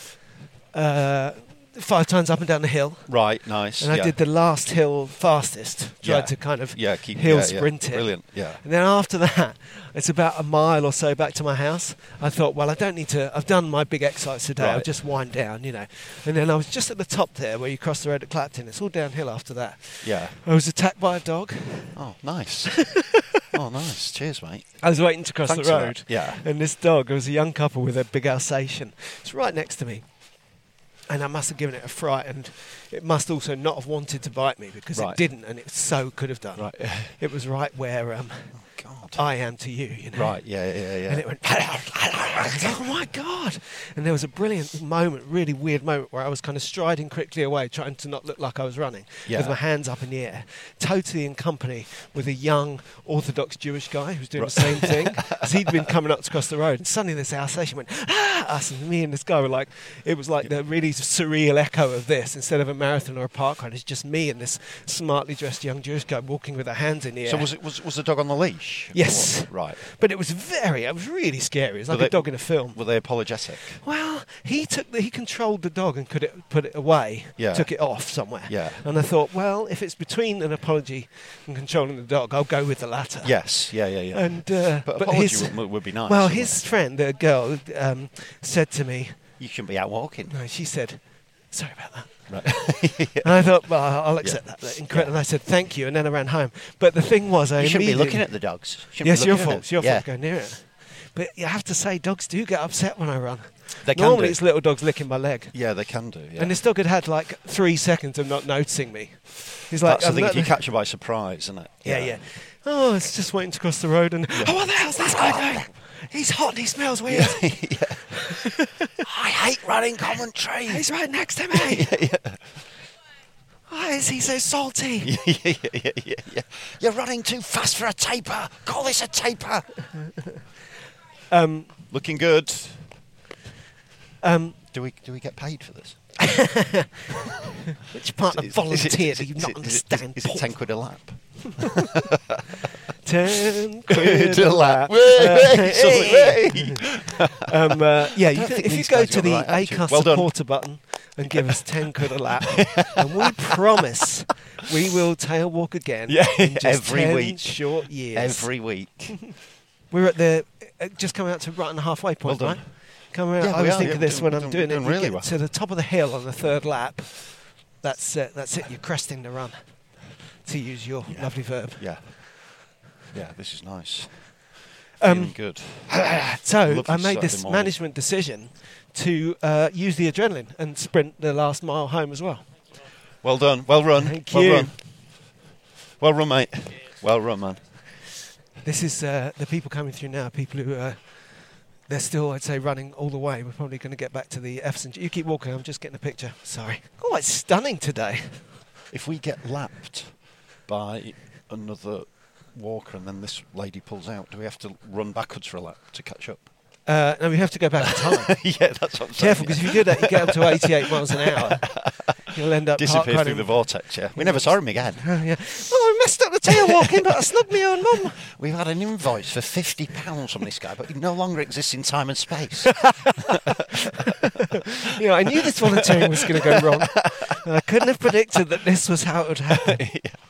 5 times up and down the hill. Right, nice. And I did the last hill fastest. Tried to kind of hill sprint it. Brilliant, yeah. And then after that, it's about a mile or so back to my house. I thought, well, I don't need to. I've done my big exercise today. I'll just wind down, And then I was just at the top there where you cross the road at Clapton. It's all downhill after that. Yeah. I was attacked by a dog. Oh, nice. Oh, nice. Cheers, mate. I was waiting to cross the road. Yeah. And this dog, it was a young couple with a big Alsatian. It's right next to me. And I must have given it a fright, and it must also not have wanted to bite me because it didn't, and it so could have done. Right. It was right where I am to you, Right, yeah. And it went, oh my God. And there was a brilliant moment, really weird moment, where I was kind of striding quickly away, trying to not look like I was running, with my hands up in the air, totally in company with a young Orthodox Jewish guy who's doing the same thing. Because he'd been coming up across the road, and suddenly this Alsatian went, us, and me and this guy were like, it was like the really surreal echo of this. Instead of a marathon or a park run, it's just me and this smartly dressed young Jewish guy walking with our hands in the air. So was the dog on the leash? Yes. Right. But it was really scary. It was like a dog in a film. Were they apologetic? Well, he controlled the dog and put it away. Yeah. Took it off somewhere. Yeah. And I thought, well, if it's between an apology and controlling the dog, I'll go with the latter. Yes. Yeah. And but apology would be nice. Well, his friend, the girl, said to me, "You shouldn't be out walking." No, she said, "Sorry about that." Right. And I thought, well, I'll accept that. And I said, thank you. And then I ran home. But the thing was, you shouldn't be looking at the dogs. Yes, your fault. It's your fault to go near it. But I have to say, dogs do get upset when I run. They can Normally do. It's little dogs licking my leg. Yeah, they can do. Yeah. And this dog had like 3 seconds of not noticing me. He's like, that's the thing, if you catch them by surprise, isn't it? Yeah. Oh, it's just waiting to cross the road, and oh, what the hell's this guy doing? He's hot and he smells weird. I hate running commentary. He's right next to me. Why is he so salty? Yeah. You're running too fast for a taper. Call this a taper. Looking good. Do we get paid for this? Which part of volunteer do you not understand? Is it 10 quid a lap? 10 quid a lap. If you go to the Acast supporter button and give us 10 quid a lap, and we promise we will tail walk again in just every 10 week. short years. Every week. We're at the just coming out to right on the halfway point, right? Coming out. I always think of this when I'm doing it. You really get to the top of the hill on the third lap. That's it. You're cresting the run, to use your lovely verb. Yeah, this is nice. Feeling good. So Lovely I made this Saturday morning. management decision to use the adrenaline and sprint the last mile home as well. Well done. Well run. Thank well you. Run. Well run, mate. Well run, man. This is the people coming through now. People who they're still, I'd say, running all the way. We're probably going to get back to the F's and G. You keep walking. I'm just getting a picture. Sorry. Oh, it's stunning today. If we get lapped by another walker and then this lady pulls out, do we have to run backwards for a lap to catch up? No, we have to go back in time. Yeah, that's what I'm saying. Careful, because if you do that, you get up to 88 miles an hour. You'll end up disappear through the vortex. Yeah, we never saw him again. Oh, I messed up the tail walking, but I snubbed my own mum. We've had an invoice for £50 from this guy, but he no longer exists in time and space. I knew this volunteering was going to go wrong. I couldn't have predicted that this was how it would happen.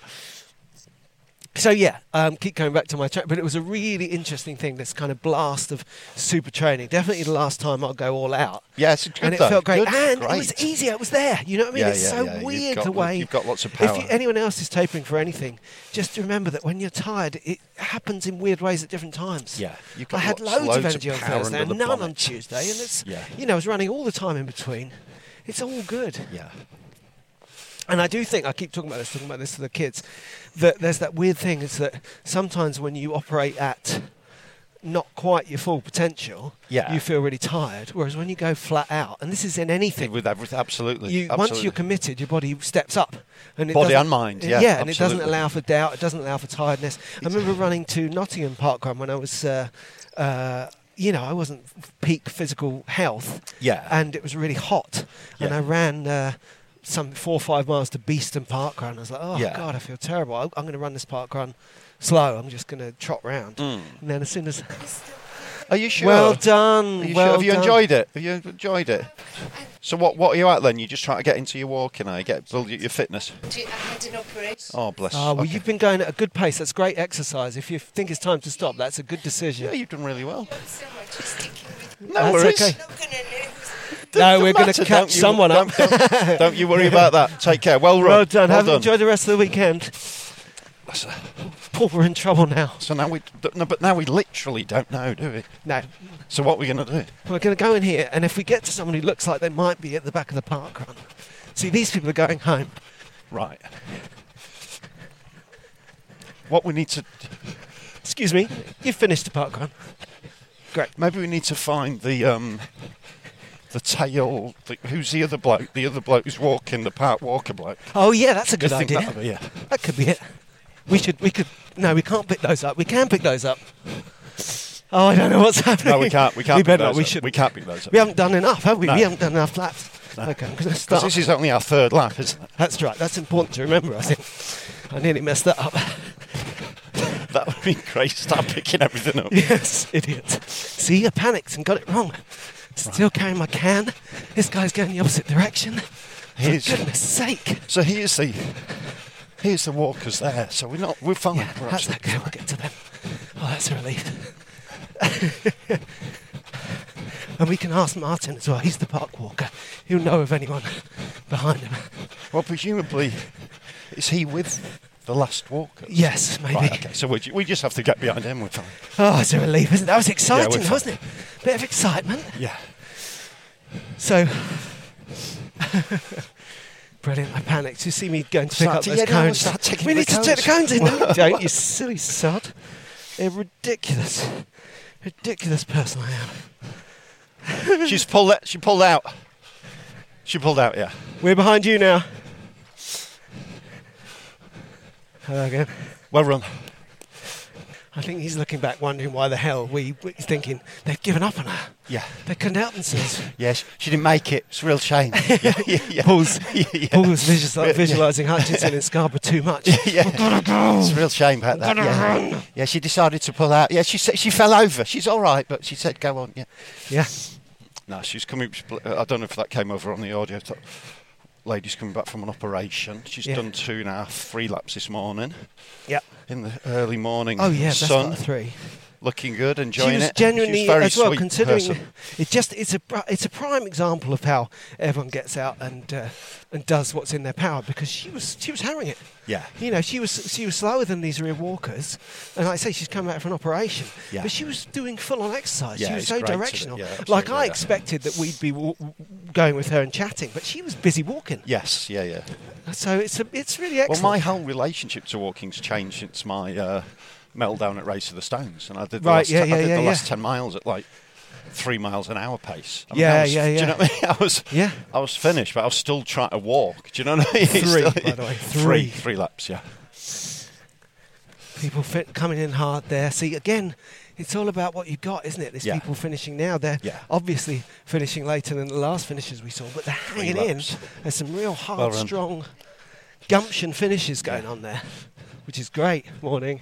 So keep going back to my track, but it was a really interesting thing, this kind of blast of super training. Definitely the last time I'll go all out. Yeah, it's good. And it felt great. And it was easier, it was there. You know what I mean? It's so weird the way... You've got lots of power. If anyone else is tapering for anything, just remember that when you're tired, it happens in weird ways at different times. Yeah. I had loads of energy on Thursday and none on Tuesday. And it's, I was running all the time in between. It's all good. Yeah. And I do think, I keep talking about this to the kids, that there's that weird thing is that sometimes when you operate at not quite your full potential, you feel really tired. Whereas when you go flat out, and this is in anything. With everything, absolutely. Once you're committed, your body steps up. And body and mind, and it doesn't allow for doubt, it doesn't allow for tiredness. I remember running to Nottingham Park Run when I was... I wasn't peak physical health. Yeah. And it was really hot. Yeah. And I ran... some 4 or 5 miles to Beeston Park Run. I was like, God, I feel terrible. I'm going to run this park run slow. I'm just going to trot round. And then as soon as... Are you sure? Well done. Have you enjoyed it? Have you enjoyed it? So what are you at then? You just trying to get into your walking, build your fitness? I had an operation. Oh, bless. Well, you've been going at a good pace. That's great exercise. If you think it's time to stop, that's a good decision. Yeah, you've done really well. So much for sticking with me. No worries. Okay. I'm not going to lose. No, we're going to catch someone up. Don't you worry about that. Take care. Well run. Well done. Enjoy the rest of the weekend. Paul, we're in trouble now. So now we literally don't know, do we? No. So what are we going to do? We're going to go in here, and if we get to someone who looks like they might be at the back of the park run, see, these people are going home. Right. What we need to... Excuse me, you've finished the park run. Great. Maybe we need to find the tail... who's the other bloke? The other bloke who's walking, the park walker bloke. Oh, yeah, that's a good idea. That could be it. We could... No, we can't pick those up. We can pick those up. Oh, I don't know what's happening. No, we can't. We better not. We should. We can't pick those up. We haven't done enough, have we? No. We haven't done enough laps. No. Okay, I'm going to start. This is only our third lap, isn't it? That's right. That's important to remember, I think. I nearly messed that up. That would be great. Start picking everything up. Yes, idiot. See, I panicked and got it wrong. Still carrying my can. This guy's going the opposite direction. For goodness sake. So here's the walkers there. So we're fine. Yeah, that's okay. We'll get to them. Oh, that's a relief. And we can ask Martin as well. He's the park walker. He'll know of anyone behind him. Well, presumably, is he with the last walker? Yes, maybe. Right, okay, so we just have to get behind him. We're fine. Oh, it's a relief, isn't it? That was exciting, wasn't it? Bit of excitement. Yeah. So, Brilliant. I panicked. You see me going to pick up those cones. We need to take the cones in. No, you don't, you silly sod. They're ridiculous. Ridiculous person I am. She pulled out. She pulled out, yeah. We're behind you now. Hello again. Well run. I think he's looking back wondering why the hell he's thinking they've given up on her. Yeah. They're condolences. Yes, she didn't make it. It's a real shame. Yeah. Paul's visualising Hutchinson in Scarborough too much. Yeah. It's a real shame about that. Yeah, she decided to pull out. Yeah, she fell over. She's all right, but she said, go on, yeah. Yeah. No, she's coming. I don't know if that came over on the audio. Lady's coming back from an operation. She's done 2.5, 3 laps this morning. Yeah. In the early morning. Oh yeah, sun. that's 3. Looking good, enjoying it. She was genuinely, very as well, sweet considering person. it's a prime example of how everyone gets out and does what's in their power, because she was hammering it. Yeah. You know, she was slower than these rear walkers, and like I say, she's come back from an operation. Yeah. But she was doing full-on exercise. Yeah, she was so great directional. Yeah, like I expected that we'd be going with her and chatting, but she was busy walking. Yes, yeah. So it's really excellent. Well, my whole relationship to walking's changed since my meltdown at Race of the Stones, and I did the last 10 miles at like 3 miles an hour pace. I mean, yeah. Do you know what I mean? I was finished, but I was still trying to walk. Do you know what I mean? 3, by the way. 3 laps, yeah. People coming in hard there. See, again, it's all about what you've got, isn't it? There's people finishing now. They're obviously finishing later than the last finishes we saw, but they're hanging in. There's some real hard, strong gumption finishes going on there, which is great. Morning.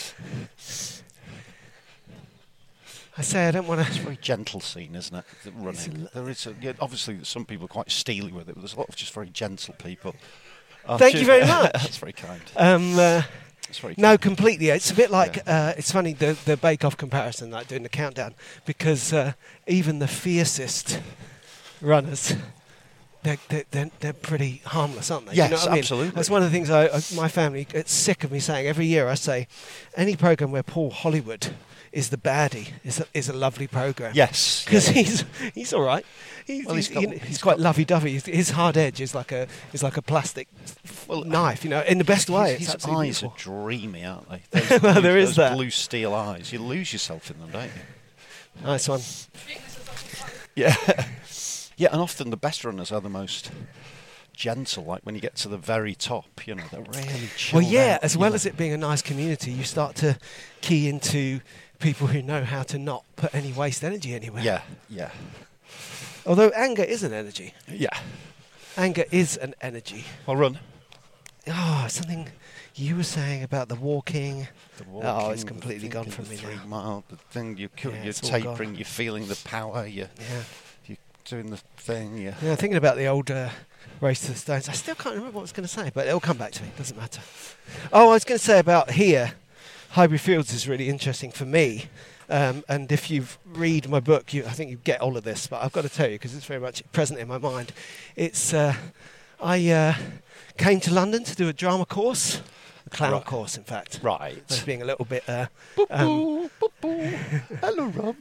I say I don't want to... It's a very gentle scene, isn't it? The running. There is obviously some people are quite steely with it, but there's a lot of just very gentle people. Thank you very much. That's very kind. No, completely. It's a bit like it's funny the Bake Off comparison, like doing the countdown, because even the fiercest runners, they're pretty harmless, aren't they? Yes, you know what I mean? absolutely. That's one of the things my family gets sick of me saying. Every year I say, any program where Paul Hollywood is the baddie is a lovely program. Yes, because he's all right. He's quite lovey-dovey. His hard edge is like a plastic knife, you know, in the best way. His eyes beautiful. are dreamy, aren't they? Well, there is those that. blue steel eyes. You lose yourself in them, don't you? Nice one. Yeah. Yeah, and often the best runners are the most gentle, like when you get to the very top, you know, they're really chill. Well, yeah, as well as it being a nice community, you start to key into people who know how to not put any waste energy anywhere. Yeah. Although anger is an energy. Yeah. Anger is an energy. I'll run. Oh, something you were saying about the walking. Oh, it's completely gone from me now. 3 mile, the thing, you're tapering, you're feeling the power, you're doing the thing, Yeah, thinking about the old Race to the Stones. I still can't remember what I was going to say, but it'll come back to me. It doesn't matter. Oh, I was going to say about here, Highbury Fields is really interesting for me. And if you read my book, I think you get all of this, but I've got to tell you, because it's very much present in my mind. It's I came to London to do a drama course, a clown course, in fact. Right. I was being a little bit... Hello, Rob.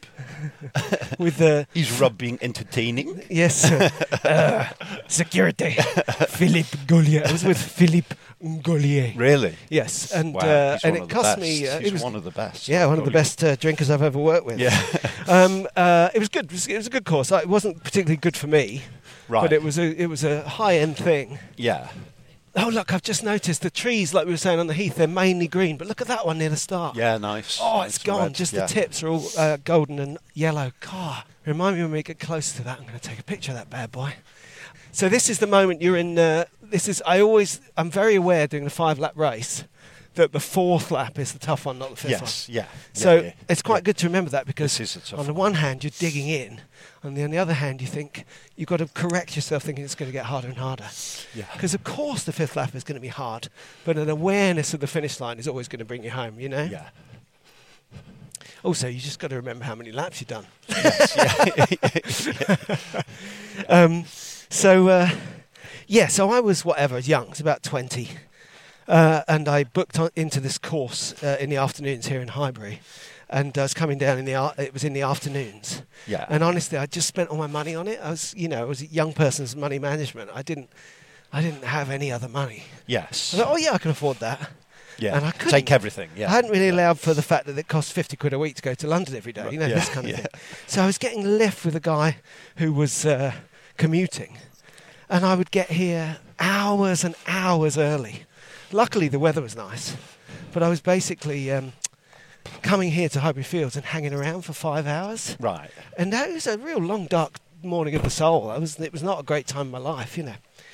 Is Rob being entertaining? Yes. Security. Philippe Gaulier. I was with Philippe Gaulier. Really? Yes. And wow, and it cost me... He's one of the best. Yeah, one of the best drinkers I've ever worked with. Yeah. It was good. It was a good course. It wasn't particularly good for me. Right. But it was a high-end thing. Yeah. Oh, look, I've just noticed the trees, like we were saying on the heath, they're mainly green. But look at that one near the start. Yeah, nice. Oh, it's gone. Red. Just the tips are all golden and yellow. God, remind me when we get close to that. I'm going to take a picture of that bad boy. So this is the moment you're in. I'm very aware doing the 5-lap race that the 4th lap is the tough one, not the 5th one. Yes, yeah. So it's quite good to remember that, because on the one. one hand you're digging in, and on the other hand you think you've got to correct yourself, thinking it's going to get harder and harder. Yeah. Because of course the 5th lap is going to be hard, but an awareness of the finish line is always going to bring you home, you know? Yeah. Also, you just got to remember how many laps you've done. Yes, So I was young, I was about 20. And I booked into this course in the afternoons here in Highbury, and I was coming down it was in the afternoons. Yeah. And honestly, I just spent all my money on it. I was a young person's money management. I I didn't have any other money. Yes. I thought, oh yeah, I can afford that. Yeah. And I couldn't. Take everything. Yeah. I hadn't really allowed for the fact that it cost 50 quid a week to go to London every day. You know, this kind of thing. So I was getting a lift with a guy who was commuting, and I would get here hours and hours early. Luckily, the weather was nice, but I was basically coming here to Highbury Fields and hanging around for 5 hours. Right. And that was a real long, dark morning of the soul. It was not a great time in my life, you know.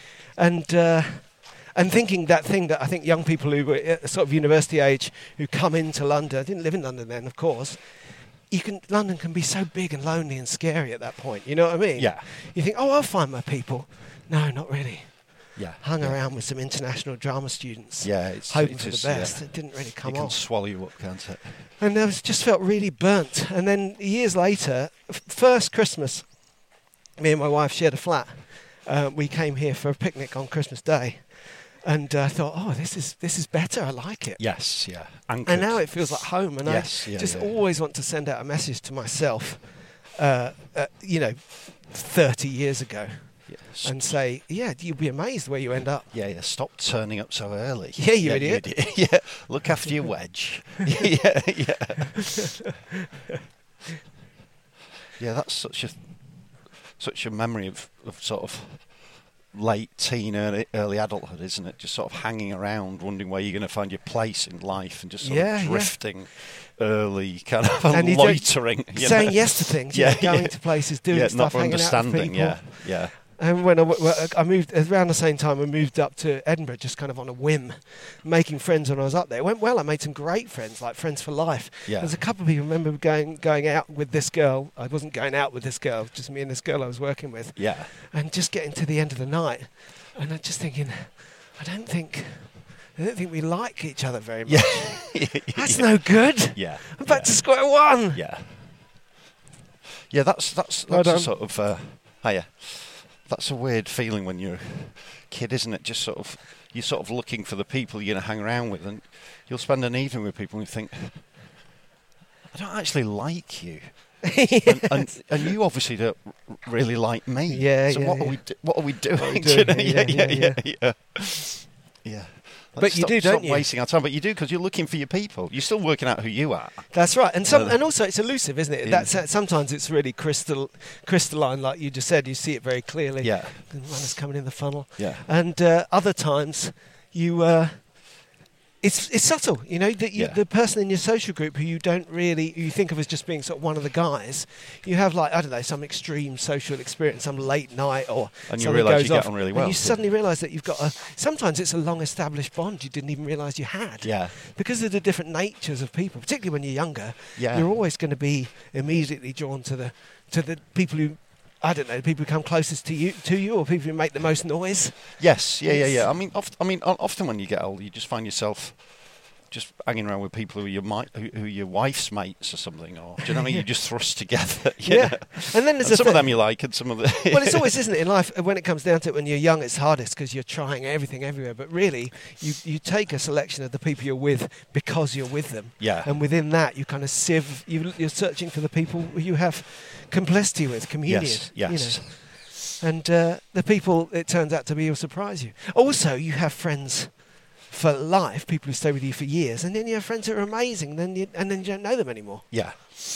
And thinking that thing that I think young people who were at sort of university age who come into London, I didn't live in London then, of course, London can be so big and lonely and scary at that point, you know what I mean? Yeah. You think, oh, I'll find my people. No, not really. Yeah. Hung around with some international drama students, it hoping for the best. It didn't really come off. It can swallow you up, can't it? And I just felt really burnt. And then years later, first Christmas, me and my wife shared a flat. We came here for a picnic on Christmas Day. And I thought, oh, this is better. I like it. Yes, yeah. And now it feels like home. And I always want to send out a message to myself, 30 years ago. Yes. And say, yeah, you'd be amazed where you end up. Yeah. Stop turning up so early. Yeah, you idiot. Yeah, look after your wedge. Yeah. Yeah, that's such a memory of sort of late teen, early adulthood, isn't it? Just sort of hanging around, wondering where you're going to find your place in life, and just sort of drifting early, kind of and loitering, saying yes to things, going to places, doing stuff, not hanging out with people. Yeah. And when I moved around the same time, I moved up to Edinburgh just kind of on a whim, making friends when I was up there. It went well. I made some great friends, like friends for life. Yeah. There's a couple of people I remember going out with this girl. I wasn't going out with this girl, just me and this girl I was working with. Yeah. And just getting to the end of the night, and I'm just thinking, I don't think we like each other very much. Yeah. That's no good. Yeah. I'm back to square one. Yeah. Yeah, that's a sort of that's a weird feeling when you're a kid, isn't it? Just you're sort of looking for the people you're going to hang around with, and you'll spend an evening with people and you think, I don't actually like you. and you obviously don't really like me. Yeah, so what are we doing? Yeah. But you do, don't you? Stop wasting our time. But you do, because you're looking for your people. You're still working out who you are. That's right. And and also it's elusive, isn't it? Yeah. Sometimes it's really crystalline, like you just said. You see it very clearly. Yeah. The runners coming in the funnel. Yeah. And other times you... It's subtle, you know, the person in your social group who you think of as just being sort of one of the guys, you have some extreme social experience, some late night and you realise you get on really well. And you suddenly realise that you've got sometimes it's a long established bond you didn't even realise you had. Yeah. Because of the different natures of people, particularly when you're younger, you're always going to be immediately drawn to the people who, I don't know, people who come closest to you, or people who make the most noise. Yes, yeah. I mean, often when you get old, you just find yourself just hanging around with people who are your wife's mates or something, or do you know what I mean? You just thrust together. Yeah. And then there's some of them you like, and some of the. Well, it's always, isn't it, in life? When it comes down to it, when you're young, it's hardest because you're trying everything everywhere. But really, you take a selection of the people you're with because you're with them. Yeah. And within that, you kind of sieve. You're searching for the people who you have complicity with, communion. Yes. You know. And the people, it turns out to be, will surprise you. Also, you have friends for life, people who stay with you for years, and then you have friends who are amazing, and then you don't know them anymore. Yeah.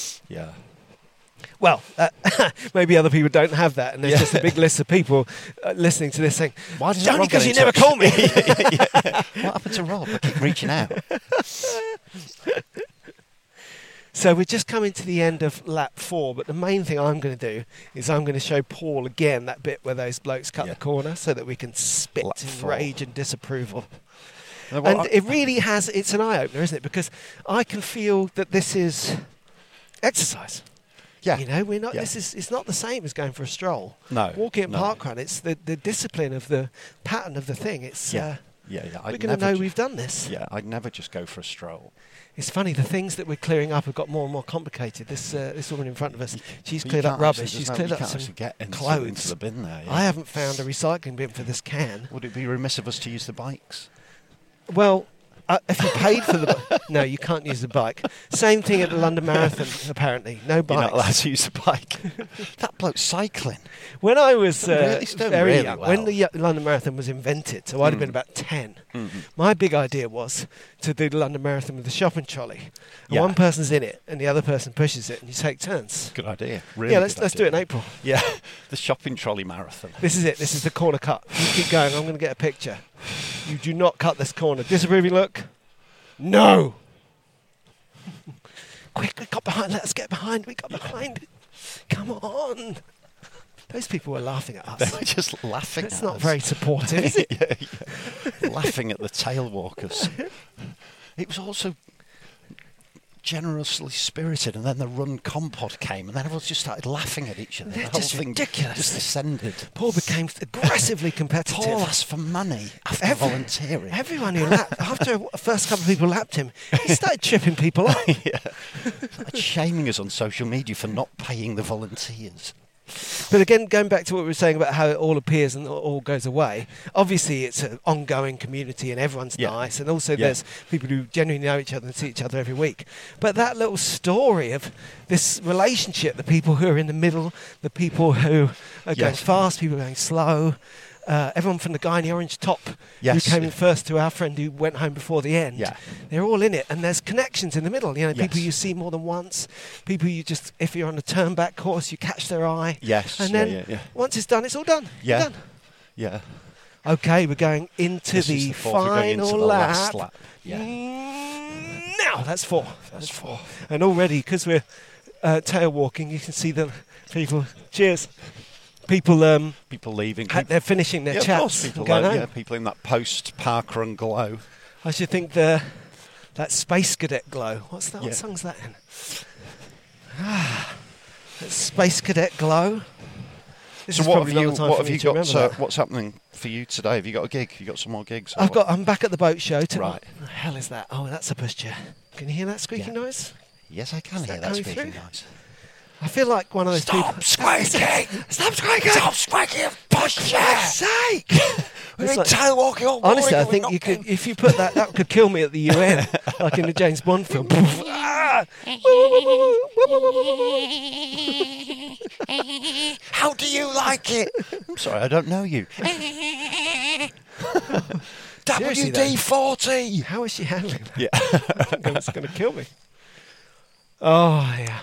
Well, maybe other people don't have that, and there's just a big list of people listening to this saying, "Why does only because you never call me?" What happened to Rob? I keep reaching out. So we're just coming to the end of lap 4, but the main thing I'm going to do is I'm going to show Paul again that bit where those blokes cut the corner, so that we can spit in rage and disapproval. And it really it's an eye-opener, isn't it? Because I can feel that this is exercise. Yeah. You know, we're not. Yeah. It's not the same as going for a stroll. No. Walking at parkrun, it's the discipline of the pattern of the thing. It's yeah. We're going to know we've done this. Yeah, I'd never just go for a stroll. It's funny, the things that we're clearing up have got more and more complicated. This woman in front of us, she's cleared up rubbish. She's cleared up some clothes. Into the bin there. Yeah. I haven't found a recycling bin for this can. Would it be remiss of us to use the bikes? Well, if you paid for the no, you can't use the bike. Same thing at the London Marathon, apparently. No bikes. You're not allowed to use the bike. That bloke's cycling. When I was very really young, well. when the London Marathon was invented, so I'd have been about 10, my big idea was to do the London Marathon with the shopping trolley. And one person's in it and the other person pushes it and you take turns. Good idea. Really let's do it in April. Yeah, the shopping trolley marathon. This is it. This is the corner cut. You keep going. I'm going to get a picture. You do not cut this corner. Disapproving look. No. Quick, we got behind. Let's get behind. We got behind. Come on. Those people were laughing at us. They were just laughing at us. It's not very supportive, is it? Yeah. Laughing at the tail walkers. It was also generously spirited, and then the run compod came, and then everyone just started laughing at each other. They're The whole just thing ridiculous. just descended. Paul became aggressively competitive. Paul asked for money after volunteering. Everyone who lapped, after the first couple of people lapped him, he started tripping people up. Started shaming us on social media for not paying the volunteers. But again, going back to what we were saying about how it all appears and all goes away, obviously it's an ongoing community and everyone's nice, and also there's people who genuinely know each other and see each other every week. But that little story of this relationship, the people who are in the middle, the people who are going fast, people going slow, everyone from the guy in the orange top who came in first to our friend who went home before the end. They're all in it, and there's connections in the middle. You know, people you see more than once, people you just, if you're on a turn-back course, you catch their eye. Yes. And then once it's done, it's all done. Yeah. You're done. Yeah. Okay, we're going into the final lap. lap. Yeah. Now, that's four. That's four. And already, because we're tail walking, you can see the people. Cheers. People leaving. They're finishing their chats. People going home. people in that post-park run glow. I should think that Space Cadet glow. What's that? What song's that in? That Space Cadet glow. So what have you got? What's happening for you today? Have you got a gig? You got some more gigs? I'm back at the boat show tonight. Right. What the hell is that? Oh, that's a pushchair. Can you hear that squeaking noise? Yes, I can hear that squeaking noise. I feel like one of those people. Stop squeaking! Stop squeaking! Pushchair! Sake! We've been tail walking all morning. Honestly, I think you could, if you put that could kill me at the UN, like in the James Bond film. How do you like it? I'm sorry, I don't know you. WD-40. How is she handling that? Yeah, it's going to kill me. Oh yeah.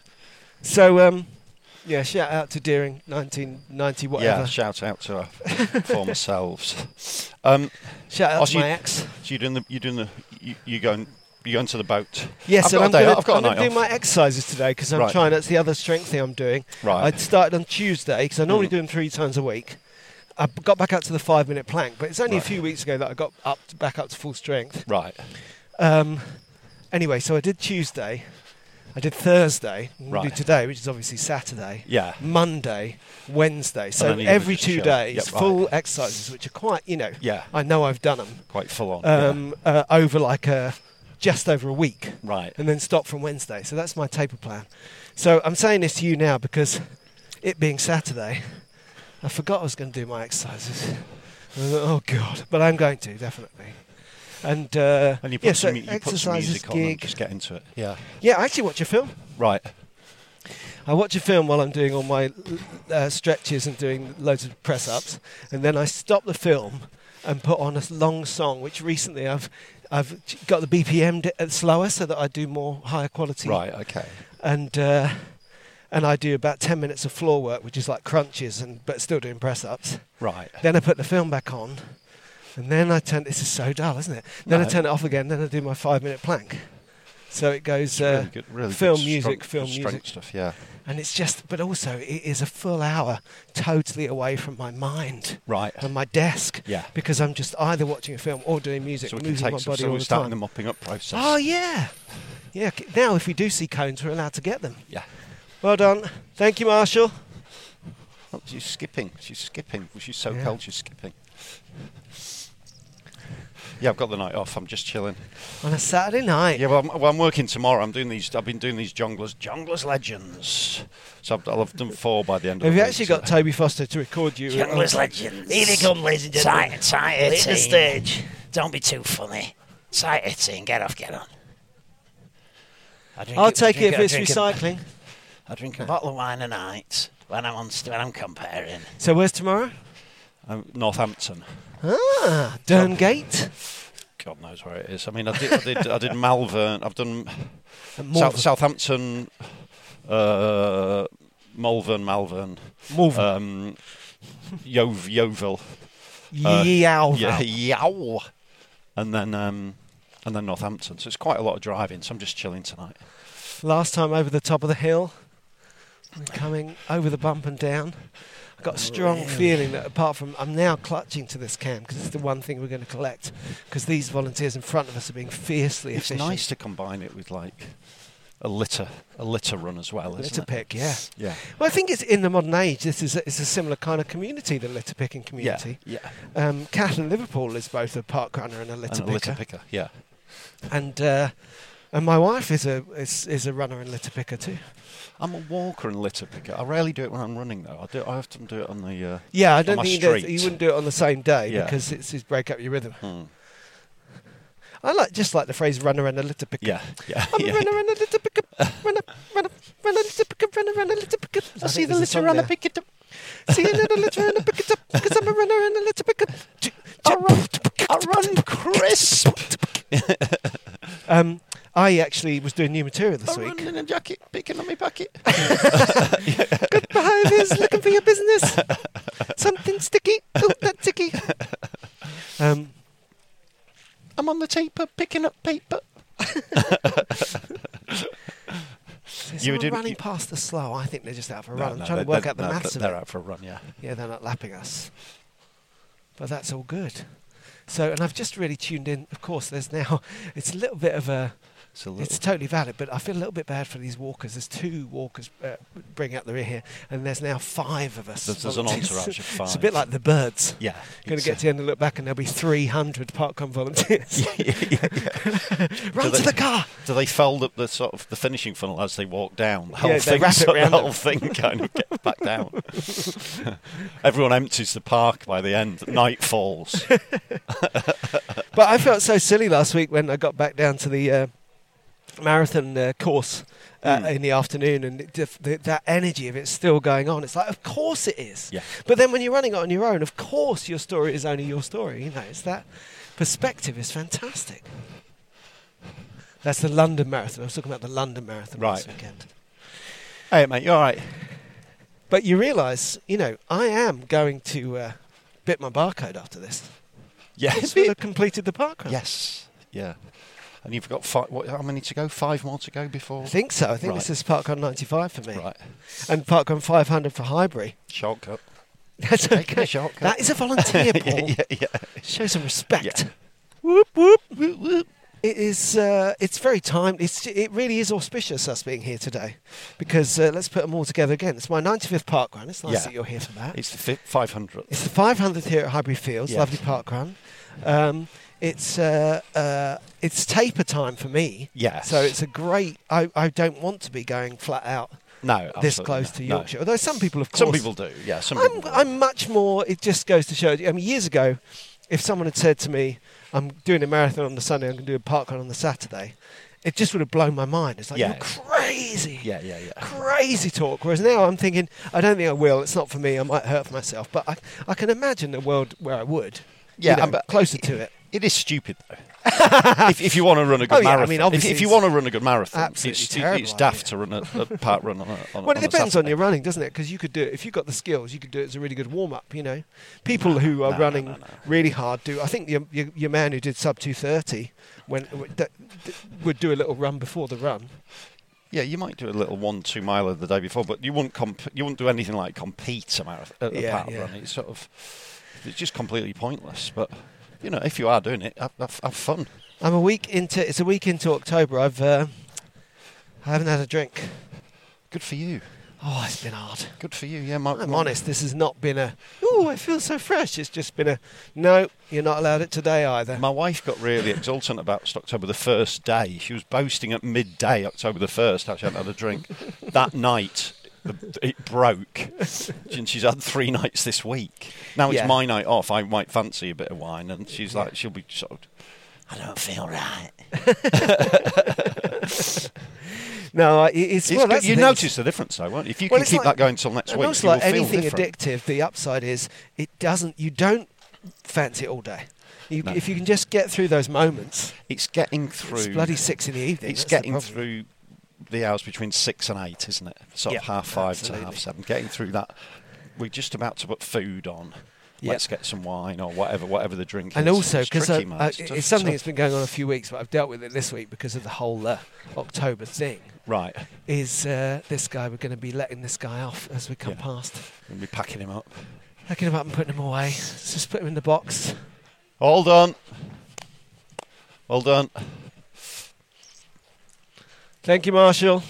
So shout out to Deering 1990 whatever. Yeah, shout out to our former selves. Shout out to my ex. So you're going to the boat. Yes, I've got a night do off. my exercises today because I'm trying. That's the other strength thing I'm doing. Right. I started on Tuesday because I normally do them 3 times a week. I got back up to the 5-minute plank, but it's only a few weeks ago that I got back up to full strength. Right. Anyway, so I did Tuesday. I did Thursday, Right. do today, which is obviously Saturday. Yeah. Monday, Wednesday. So then you every just 2 chill. days, Yep, full exercises, which are quite, Yeah. I know I've done them. Quite full on. Over like just over a week. Right. And then stop from Wednesday. So that's my taper plan. So I'm saying this to you now because it being Saturday, I forgot I was going to do my exercises. I thought, oh, God. But I'm going to, definitely. And you put some exercises, music on and just get into it. Yeah. Yeah, I actually watch a film. Right. I watch a film while I'm doing all my stretches and doing loads of press-ups, and then I stop the film and put on a long song, which recently I've got the BPM slower so that I do more higher quality. Right, okay. And I do about 10 minutes of floor work, which is like crunches, but still doing press-ups. Right. Then I put the film back on, and then this is so dull, isn't it? Then I turn it off again, then I do my 5-minute plank. So it goes really good film music stuff, yeah. And it's just, but also it is a full hour totally away from my mind, right, and my desk, yeah, because I'm just either watching a film or doing music, so we moving can my take body so all we're the starting time. the mopping up process. Oh yeah. Now if we do see cones, we're allowed to get them. Yeah. Well done. Thank you, Marshall. Oh, she's skipping. She's so cold. She's skipping. Yeah, I've got the night off. I'm just chilling. On a Saturday night? Yeah, well, I'm working tomorrow. I've been doing these Jongleurs Legends. So I'll have done 4 by the end of the week. Have you actually got Toby Foster to record you? Jongleurs Legends. Here they come, ladies and gentlemen. Hit the stage. Don't be too funny. Say it, and get on. I'll take it if it's recycling. I drink a bottle of wine a night when I'm comparing. So where's tomorrow? Northampton. Durngate. God knows where it is. I mean, I did Malvern. I've done Southampton, Malvern, Yeovil, Yow, and then Northampton. So it's quite a lot of driving. So I'm just chilling tonight. Last time over the top of the hill, coming over the bump and down. I've got a strong feeling that apart from, I'm now clutching to this cam because it's the one thing we're going to collect, because these volunteers in front of us are being fiercely efficient. It's nice to combine it with like a litter run as well, isn't it? Litter pick, yeah. Yeah. Well, I think it's in the modern age. It's a similar kind of community, the litter picking community. Yeah. Cat in Liverpool is both a park runner and a litter picker. Yeah. And my wife is a runner and litter picker too. I'm a walker and litter picker. I rarely do it when I'm running though. I often do it on the I don't think you wouldn't do it on the same day because it's break up your rhythm. I like the phrase runner and a litter picker. Yeah. I'm a runner and a litter picker. Runner, litter picker, runner and a litter picker. I see the litter runner pick it up. See another litter and a pick it up because I'm a runner and a litter picker. I run crisp. I actually was doing new material this week. Running in a jacket, picking on my pocket. Good behaviours, looking for your business. Something sticky. Oh, that's sticky. I'm on the taper, picking up paper. You were running past the slow. I think they're just out for a run. I'm trying to work out the maths of it. They're out for a run, yeah. Yeah, they're not lapping us. But that's all good. So, and I've just really tuned in. Of course, there's now, it's a little bit of a, it's totally valid, but I feel a little bit bad for these walkers. There's 2 walkers bringing out the rear here, and there's now 5 of us. There's an entourage of 5. It's a bit like the birds. Yeah. Going to get to the end and look back, and there'll be 300 parkrun volunteers. Run to the car. Do they fold up the sort of the finishing funnel as they walk down? The whole thing kind of gets back down. Everyone empties the park by the end. Night falls. But I felt so silly last week when I got back down to the marathon course in the afternoon, and that energy of it's still going on. It's like, of course it is. Yeah. But then when you're running it on your own, of course your story is only your story. You know, it's that perspective is fantastic. That's the London Marathon. I was talking about the London Marathon last weekend. Hey, mate, you all right? But you realise, I am going to bit my barcode after this. Yes. We'll have completed the parkrun. Yes. Yeah. And you've got how many to go? 5 more to go before? I think so. I think this is parkrun 95 for me. Right. And parkrun 500 for Highbury. Shortcut. That's okay. That is a volunteer, Paul. Yeah. Show some respect. Yeah. Whoop, whoop, whoop, whoop. It is. It's very timely. It really is auspicious us being here today, because let's put them all together again. It's my 95th parkrun. It's nice that you're here for that. It's the 500th. It's the 500th here at Highbury Fields. Lovely parkrun. It's taper time for me. Yes. So it's a great. I don't want to be going flat out. No, this close to Yorkshire. Although some people, of course, some people do. Yeah, I'm much more. It just goes to show. I mean, years ago, if someone had said to me, "I'm doing a marathon on the Sunday, I'm going to do a parkrun on the Saturday," it just would have blown my mind. It's like, you're crazy. Yeah. Crazy talk. Whereas now I'm thinking, I don't think I will. It's not for me. I might hurt myself. But I can imagine a world where I would. Yeah, but closer to it. It is stupid though. if you want to run a good marathon, I mean, obviously if you want to run a good marathon, it's daft to run a park run on a Well, it depends on your running, doesn't it? Because you could do it if you've got the skills. You could do it as a really good warm up. People who are running really hard do. I think your man who did sub 2:30 would do a little run before the run. Yeah, you might do a little 1-2 miler the day before, but you wouldn't do anything like compete a marathon, a park run. It's just completely pointless. But if you are doing it, have fun. It's a week into October. I haven't had a drink. Good for you. Oh, it's been hard. Good for you. Yeah, I'm honest. This has not been I feel so fresh. It's just been no, you're not allowed it today either. My wife got really exultant about October the 1st day. She was boasting at midday, October the 1st, how she hadn't had a drink. That night, it broke. And she's had 3 nights this week. Now it's my night off. I might fancy a bit of wine. And she's like, she'll be sort of I don't feel right. No, it's well, you notice the difference, though, won't you? If you can keep that going till next week, also, like anything addictive, the upside is you don't fancy it all day. If you can just get through those moments, it's getting through. It's bloody 6 in the evening. It's getting through the hours between 6 and 8, isn't it? Sort of 5:30 to 7:30. Getting through that. We're just about to put food on. Let's get some wine or whatever the drink is. And also, because it's something that's been going on a few weeks, but I've dealt with it this week because of the whole October thing. Right. Is this guy, we're going to be letting this guy off as we come past. We'll be packing him up. Packing him up and putting him away. Let's just put him in the box. All done. Well done. Thank you, Marshall.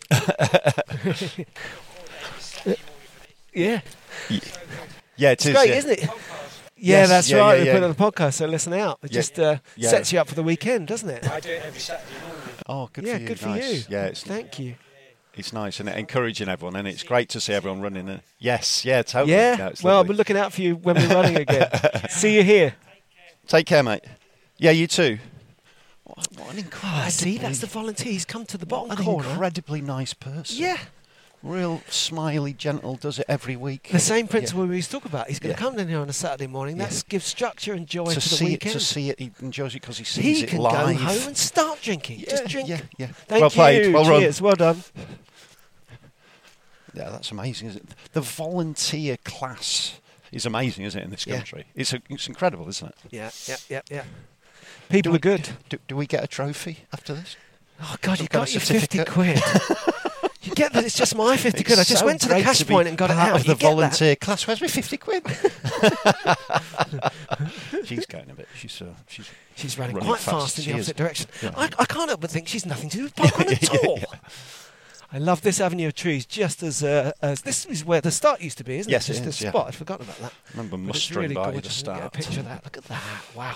Yeah. Yeah, it's great, isn't it? Yeah, yes, that's right. We put it on the podcast, so listen out. It just sets you up for the weekend, doesn't it? I do it every Saturday morning. Oh, good for you. Good nice. for you. Yeah, thank you. It's nice and encouraging everyone, and it's great to see everyone running. Yes, totally. Yeah, well, I'll be looking out for you when we're running again. See you here. Take care, mate. Yeah, you too. What an incredible... see, that's the volunteer. He's come to the bottom corner. An incredibly nice person. Yeah. Real smiley, gentle, does it every week. The same principle we used to talk about. He's going to come down here on a Saturday morning. That gives structure and joy to the weekend. To see it, he enjoys it because he sees it live. He can go home and start drinking. Just drink. Yeah. Thank well played. you. Well Cheers. run. Well done. Yeah, that's amazing, isn't it? The volunteer class is amazing, isn't it, in this country? It's incredible, isn't it? Yeah. People are good. Do we get a trophy after this? Oh, God, you got your 50 quid. You get that? It's just my 50 quid. I just went to the cash point and got it out of the volunteer class. Where's my 50 quid? She's going a bit. She's running quite fast in the opposite direction. Yeah. I can't help but think she's nothing to do with parkrun at all. I love this avenue of trees, just as this is where the start used to be, isn't it? Yes, just it is, a spot. I'd forgotten about that. I remember mustering by at the start. Get a picture of that. Look at that.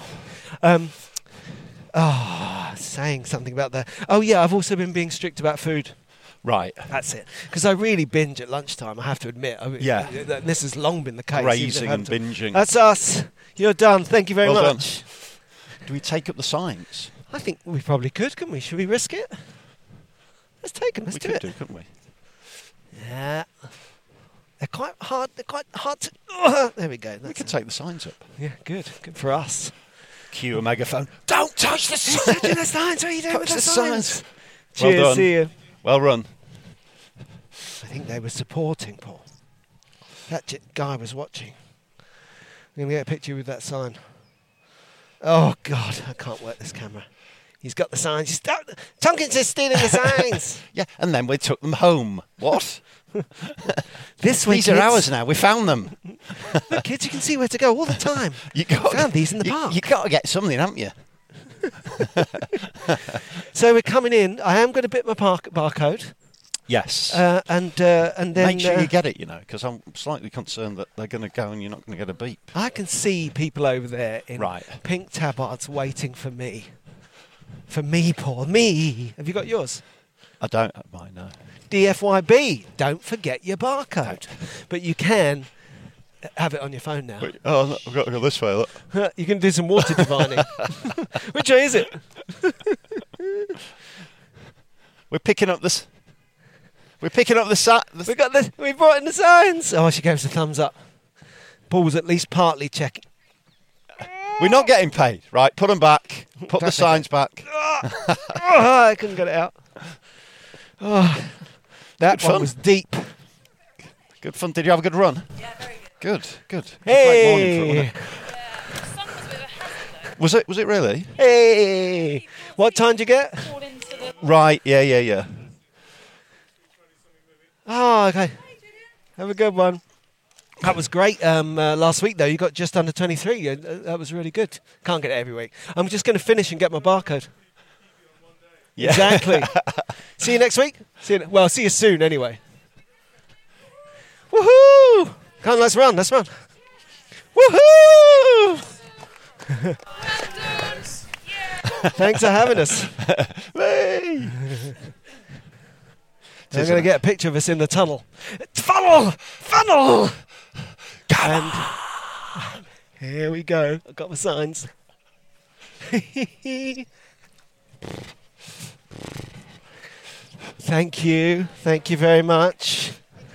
Wow. Saying something about that. Oh, yeah, I've also been being strict about food. Right. That's it. Because I really binge at lunchtime, I have to admit. This has long been the case. Grazing and binging. That's us. You're done. Thank you very much. Done. Do we take up the signs? I think we probably could, couldn't we? Should we risk it? Let's take them. Let's do it. We could, couldn't we? Yeah. They're quite hard. To... there we go. We could take the signs up. Yeah, good. Good for us. Cue a megaphone. Don't touch the signs. Touching the signs. What are you doing with the signs? Well Cheers. Done. See you. Well run. I think they were supporting Paul. That guy was watching. I'm going to get a picture with that sign. Oh, God. I can't work this camera. He's got the signs. Tompkins is stealing the signs. Yeah, and then we took them home. What? These are ours now. We found them. Look, kids, you can see where to go all the time. Found these in the park. You got to get something, haven't you? So we're coming in. I am going to bit my barcode. Yes. And then make sure you get it, because I'm slightly concerned that they're going to go and you're not going to get a beep. I can see people over there in pink tabards waiting for me. For me, Paul. Me. Have you got yours? I don't have mine, no. DFYB. Don't forget your barcode. But you can have it on your phone now. Wait, I've got to go this way, look. You can do some water divining. Which way is it? We're picking up this. We're picking up the sign. We brought in the signs. Oh, she gave us a thumbs up. Paul was at least partly checking. We're not getting paid, right? Put them back. Put the signs back. I couldn't get it out. Oh, that one was deep. Good fun. Did you have a good run? Yeah, very good. Good. Hey. Was it really? Hey. What time did you get? Right. Yeah. Oh, okay. Have a good one. That was great. Last week, though, you got just under 23. That was really good. Can't get it every week. I'm just going to finish and get my barcode. Yeah. Exactly. See you next week. See you soon anyway. Woohoo! Come on, let's run. Woohoo! Thanks for having us. Hey. I'm going to get a picture of us in the tunnel. Funnel! And here we go. I've got my signs. Thank you very much.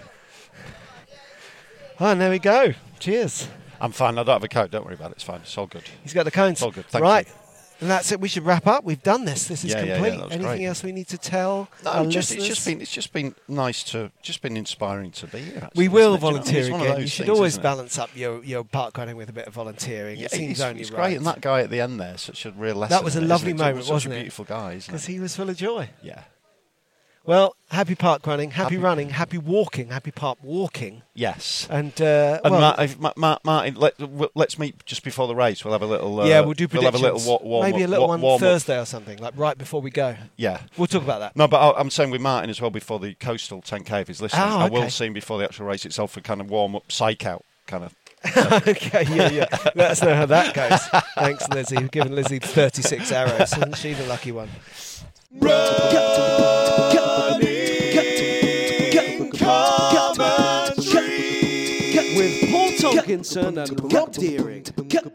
Oh, and there we go. Cheers. I'm fine. I don't have a coat. Don't worry about it. It's fine. It's all good. He's got the cones. It's all good. Thank right. you. And that's it. We should wrap up. We've done this. This is complete. That was Anything great. else we need to tell? No, it's just been nice just been inspiring to be here. Actually, we will volunteer again. You should always balance up your park running with a bit of volunteering. Yeah, it seems only it's right. great. And that guy at the end there, such a real lesson. That was a lovely moment, wasn't it? Such a beautiful guy, isn't it? Because he was full of joy. Yeah. Well, happy park running, happy running, happy walking, happy park walking. Yes. And Martin, let's meet just before the race. We'll have a little. We'll do predictions. We'll have a little warm maybe a little one warm Thursday or something, like right before we go. Yeah. We'll talk about that. No, but I'm saying with Martin as well before the Coastal 10K if he's listening. Oh, okay. I will see him before the actual race itself for kind of warm up, psych out kind of. Okay, yeah. Let us know how that goes. Thanks, Lizzie. We've given Lizzie 36 arrows. Isn't she the lucky one? With Paul Tomkinson and Rob Deering.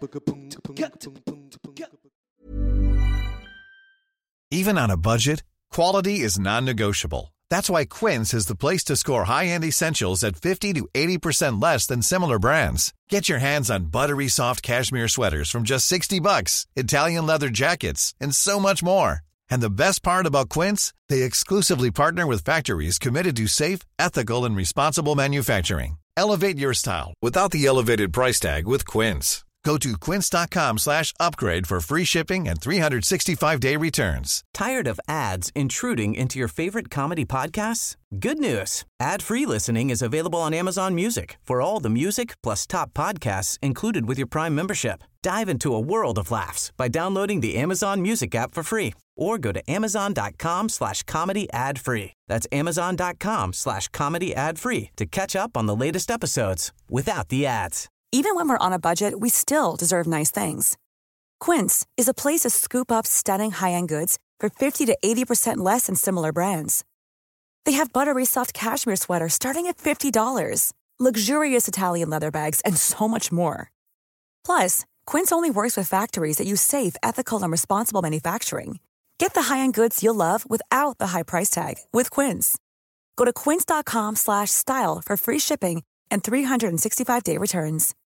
Even on a budget, quality is non-negotiable. That's why Quince is the place to score high-end essentials at 50 to 80% less than similar brands. Get your hands on buttery soft cashmere sweaters from just $60, Italian leather jackets, and so much more. And the best part about Quince, they exclusively partner with factories committed to safe, ethical, and responsible manufacturing. Elevate your style without the elevated price tag with Quince. Go to quince.com/upgrade for free shipping and 365-day returns. Tired of ads intruding into your favorite comedy podcasts? Good news. Ad-free listening is available on Amazon Music for all the music plus top podcasts included with your Prime membership. Dive into a world of laughs by downloading the Amazon Music app for free or go to amazon.com/comedy ad-free. That's amazon.com/comedy ad-free to catch up on the latest episodes without the ads. Even when we're on a budget, we still deserve nice things. Quince is a place to scoop up stunning high-end goods for 50 to 80% less than similar brands. They have buttery soft cashmere sweaters starting at $50, luxurious Italian leather bags, and so much more. Plus, Quince only works with factories that use safe, ethical, and responsible manufacturing. Get the high-end goods you'll love without the high price tag with Quince. Go to quince.com/style for free shipping and 365-day returns.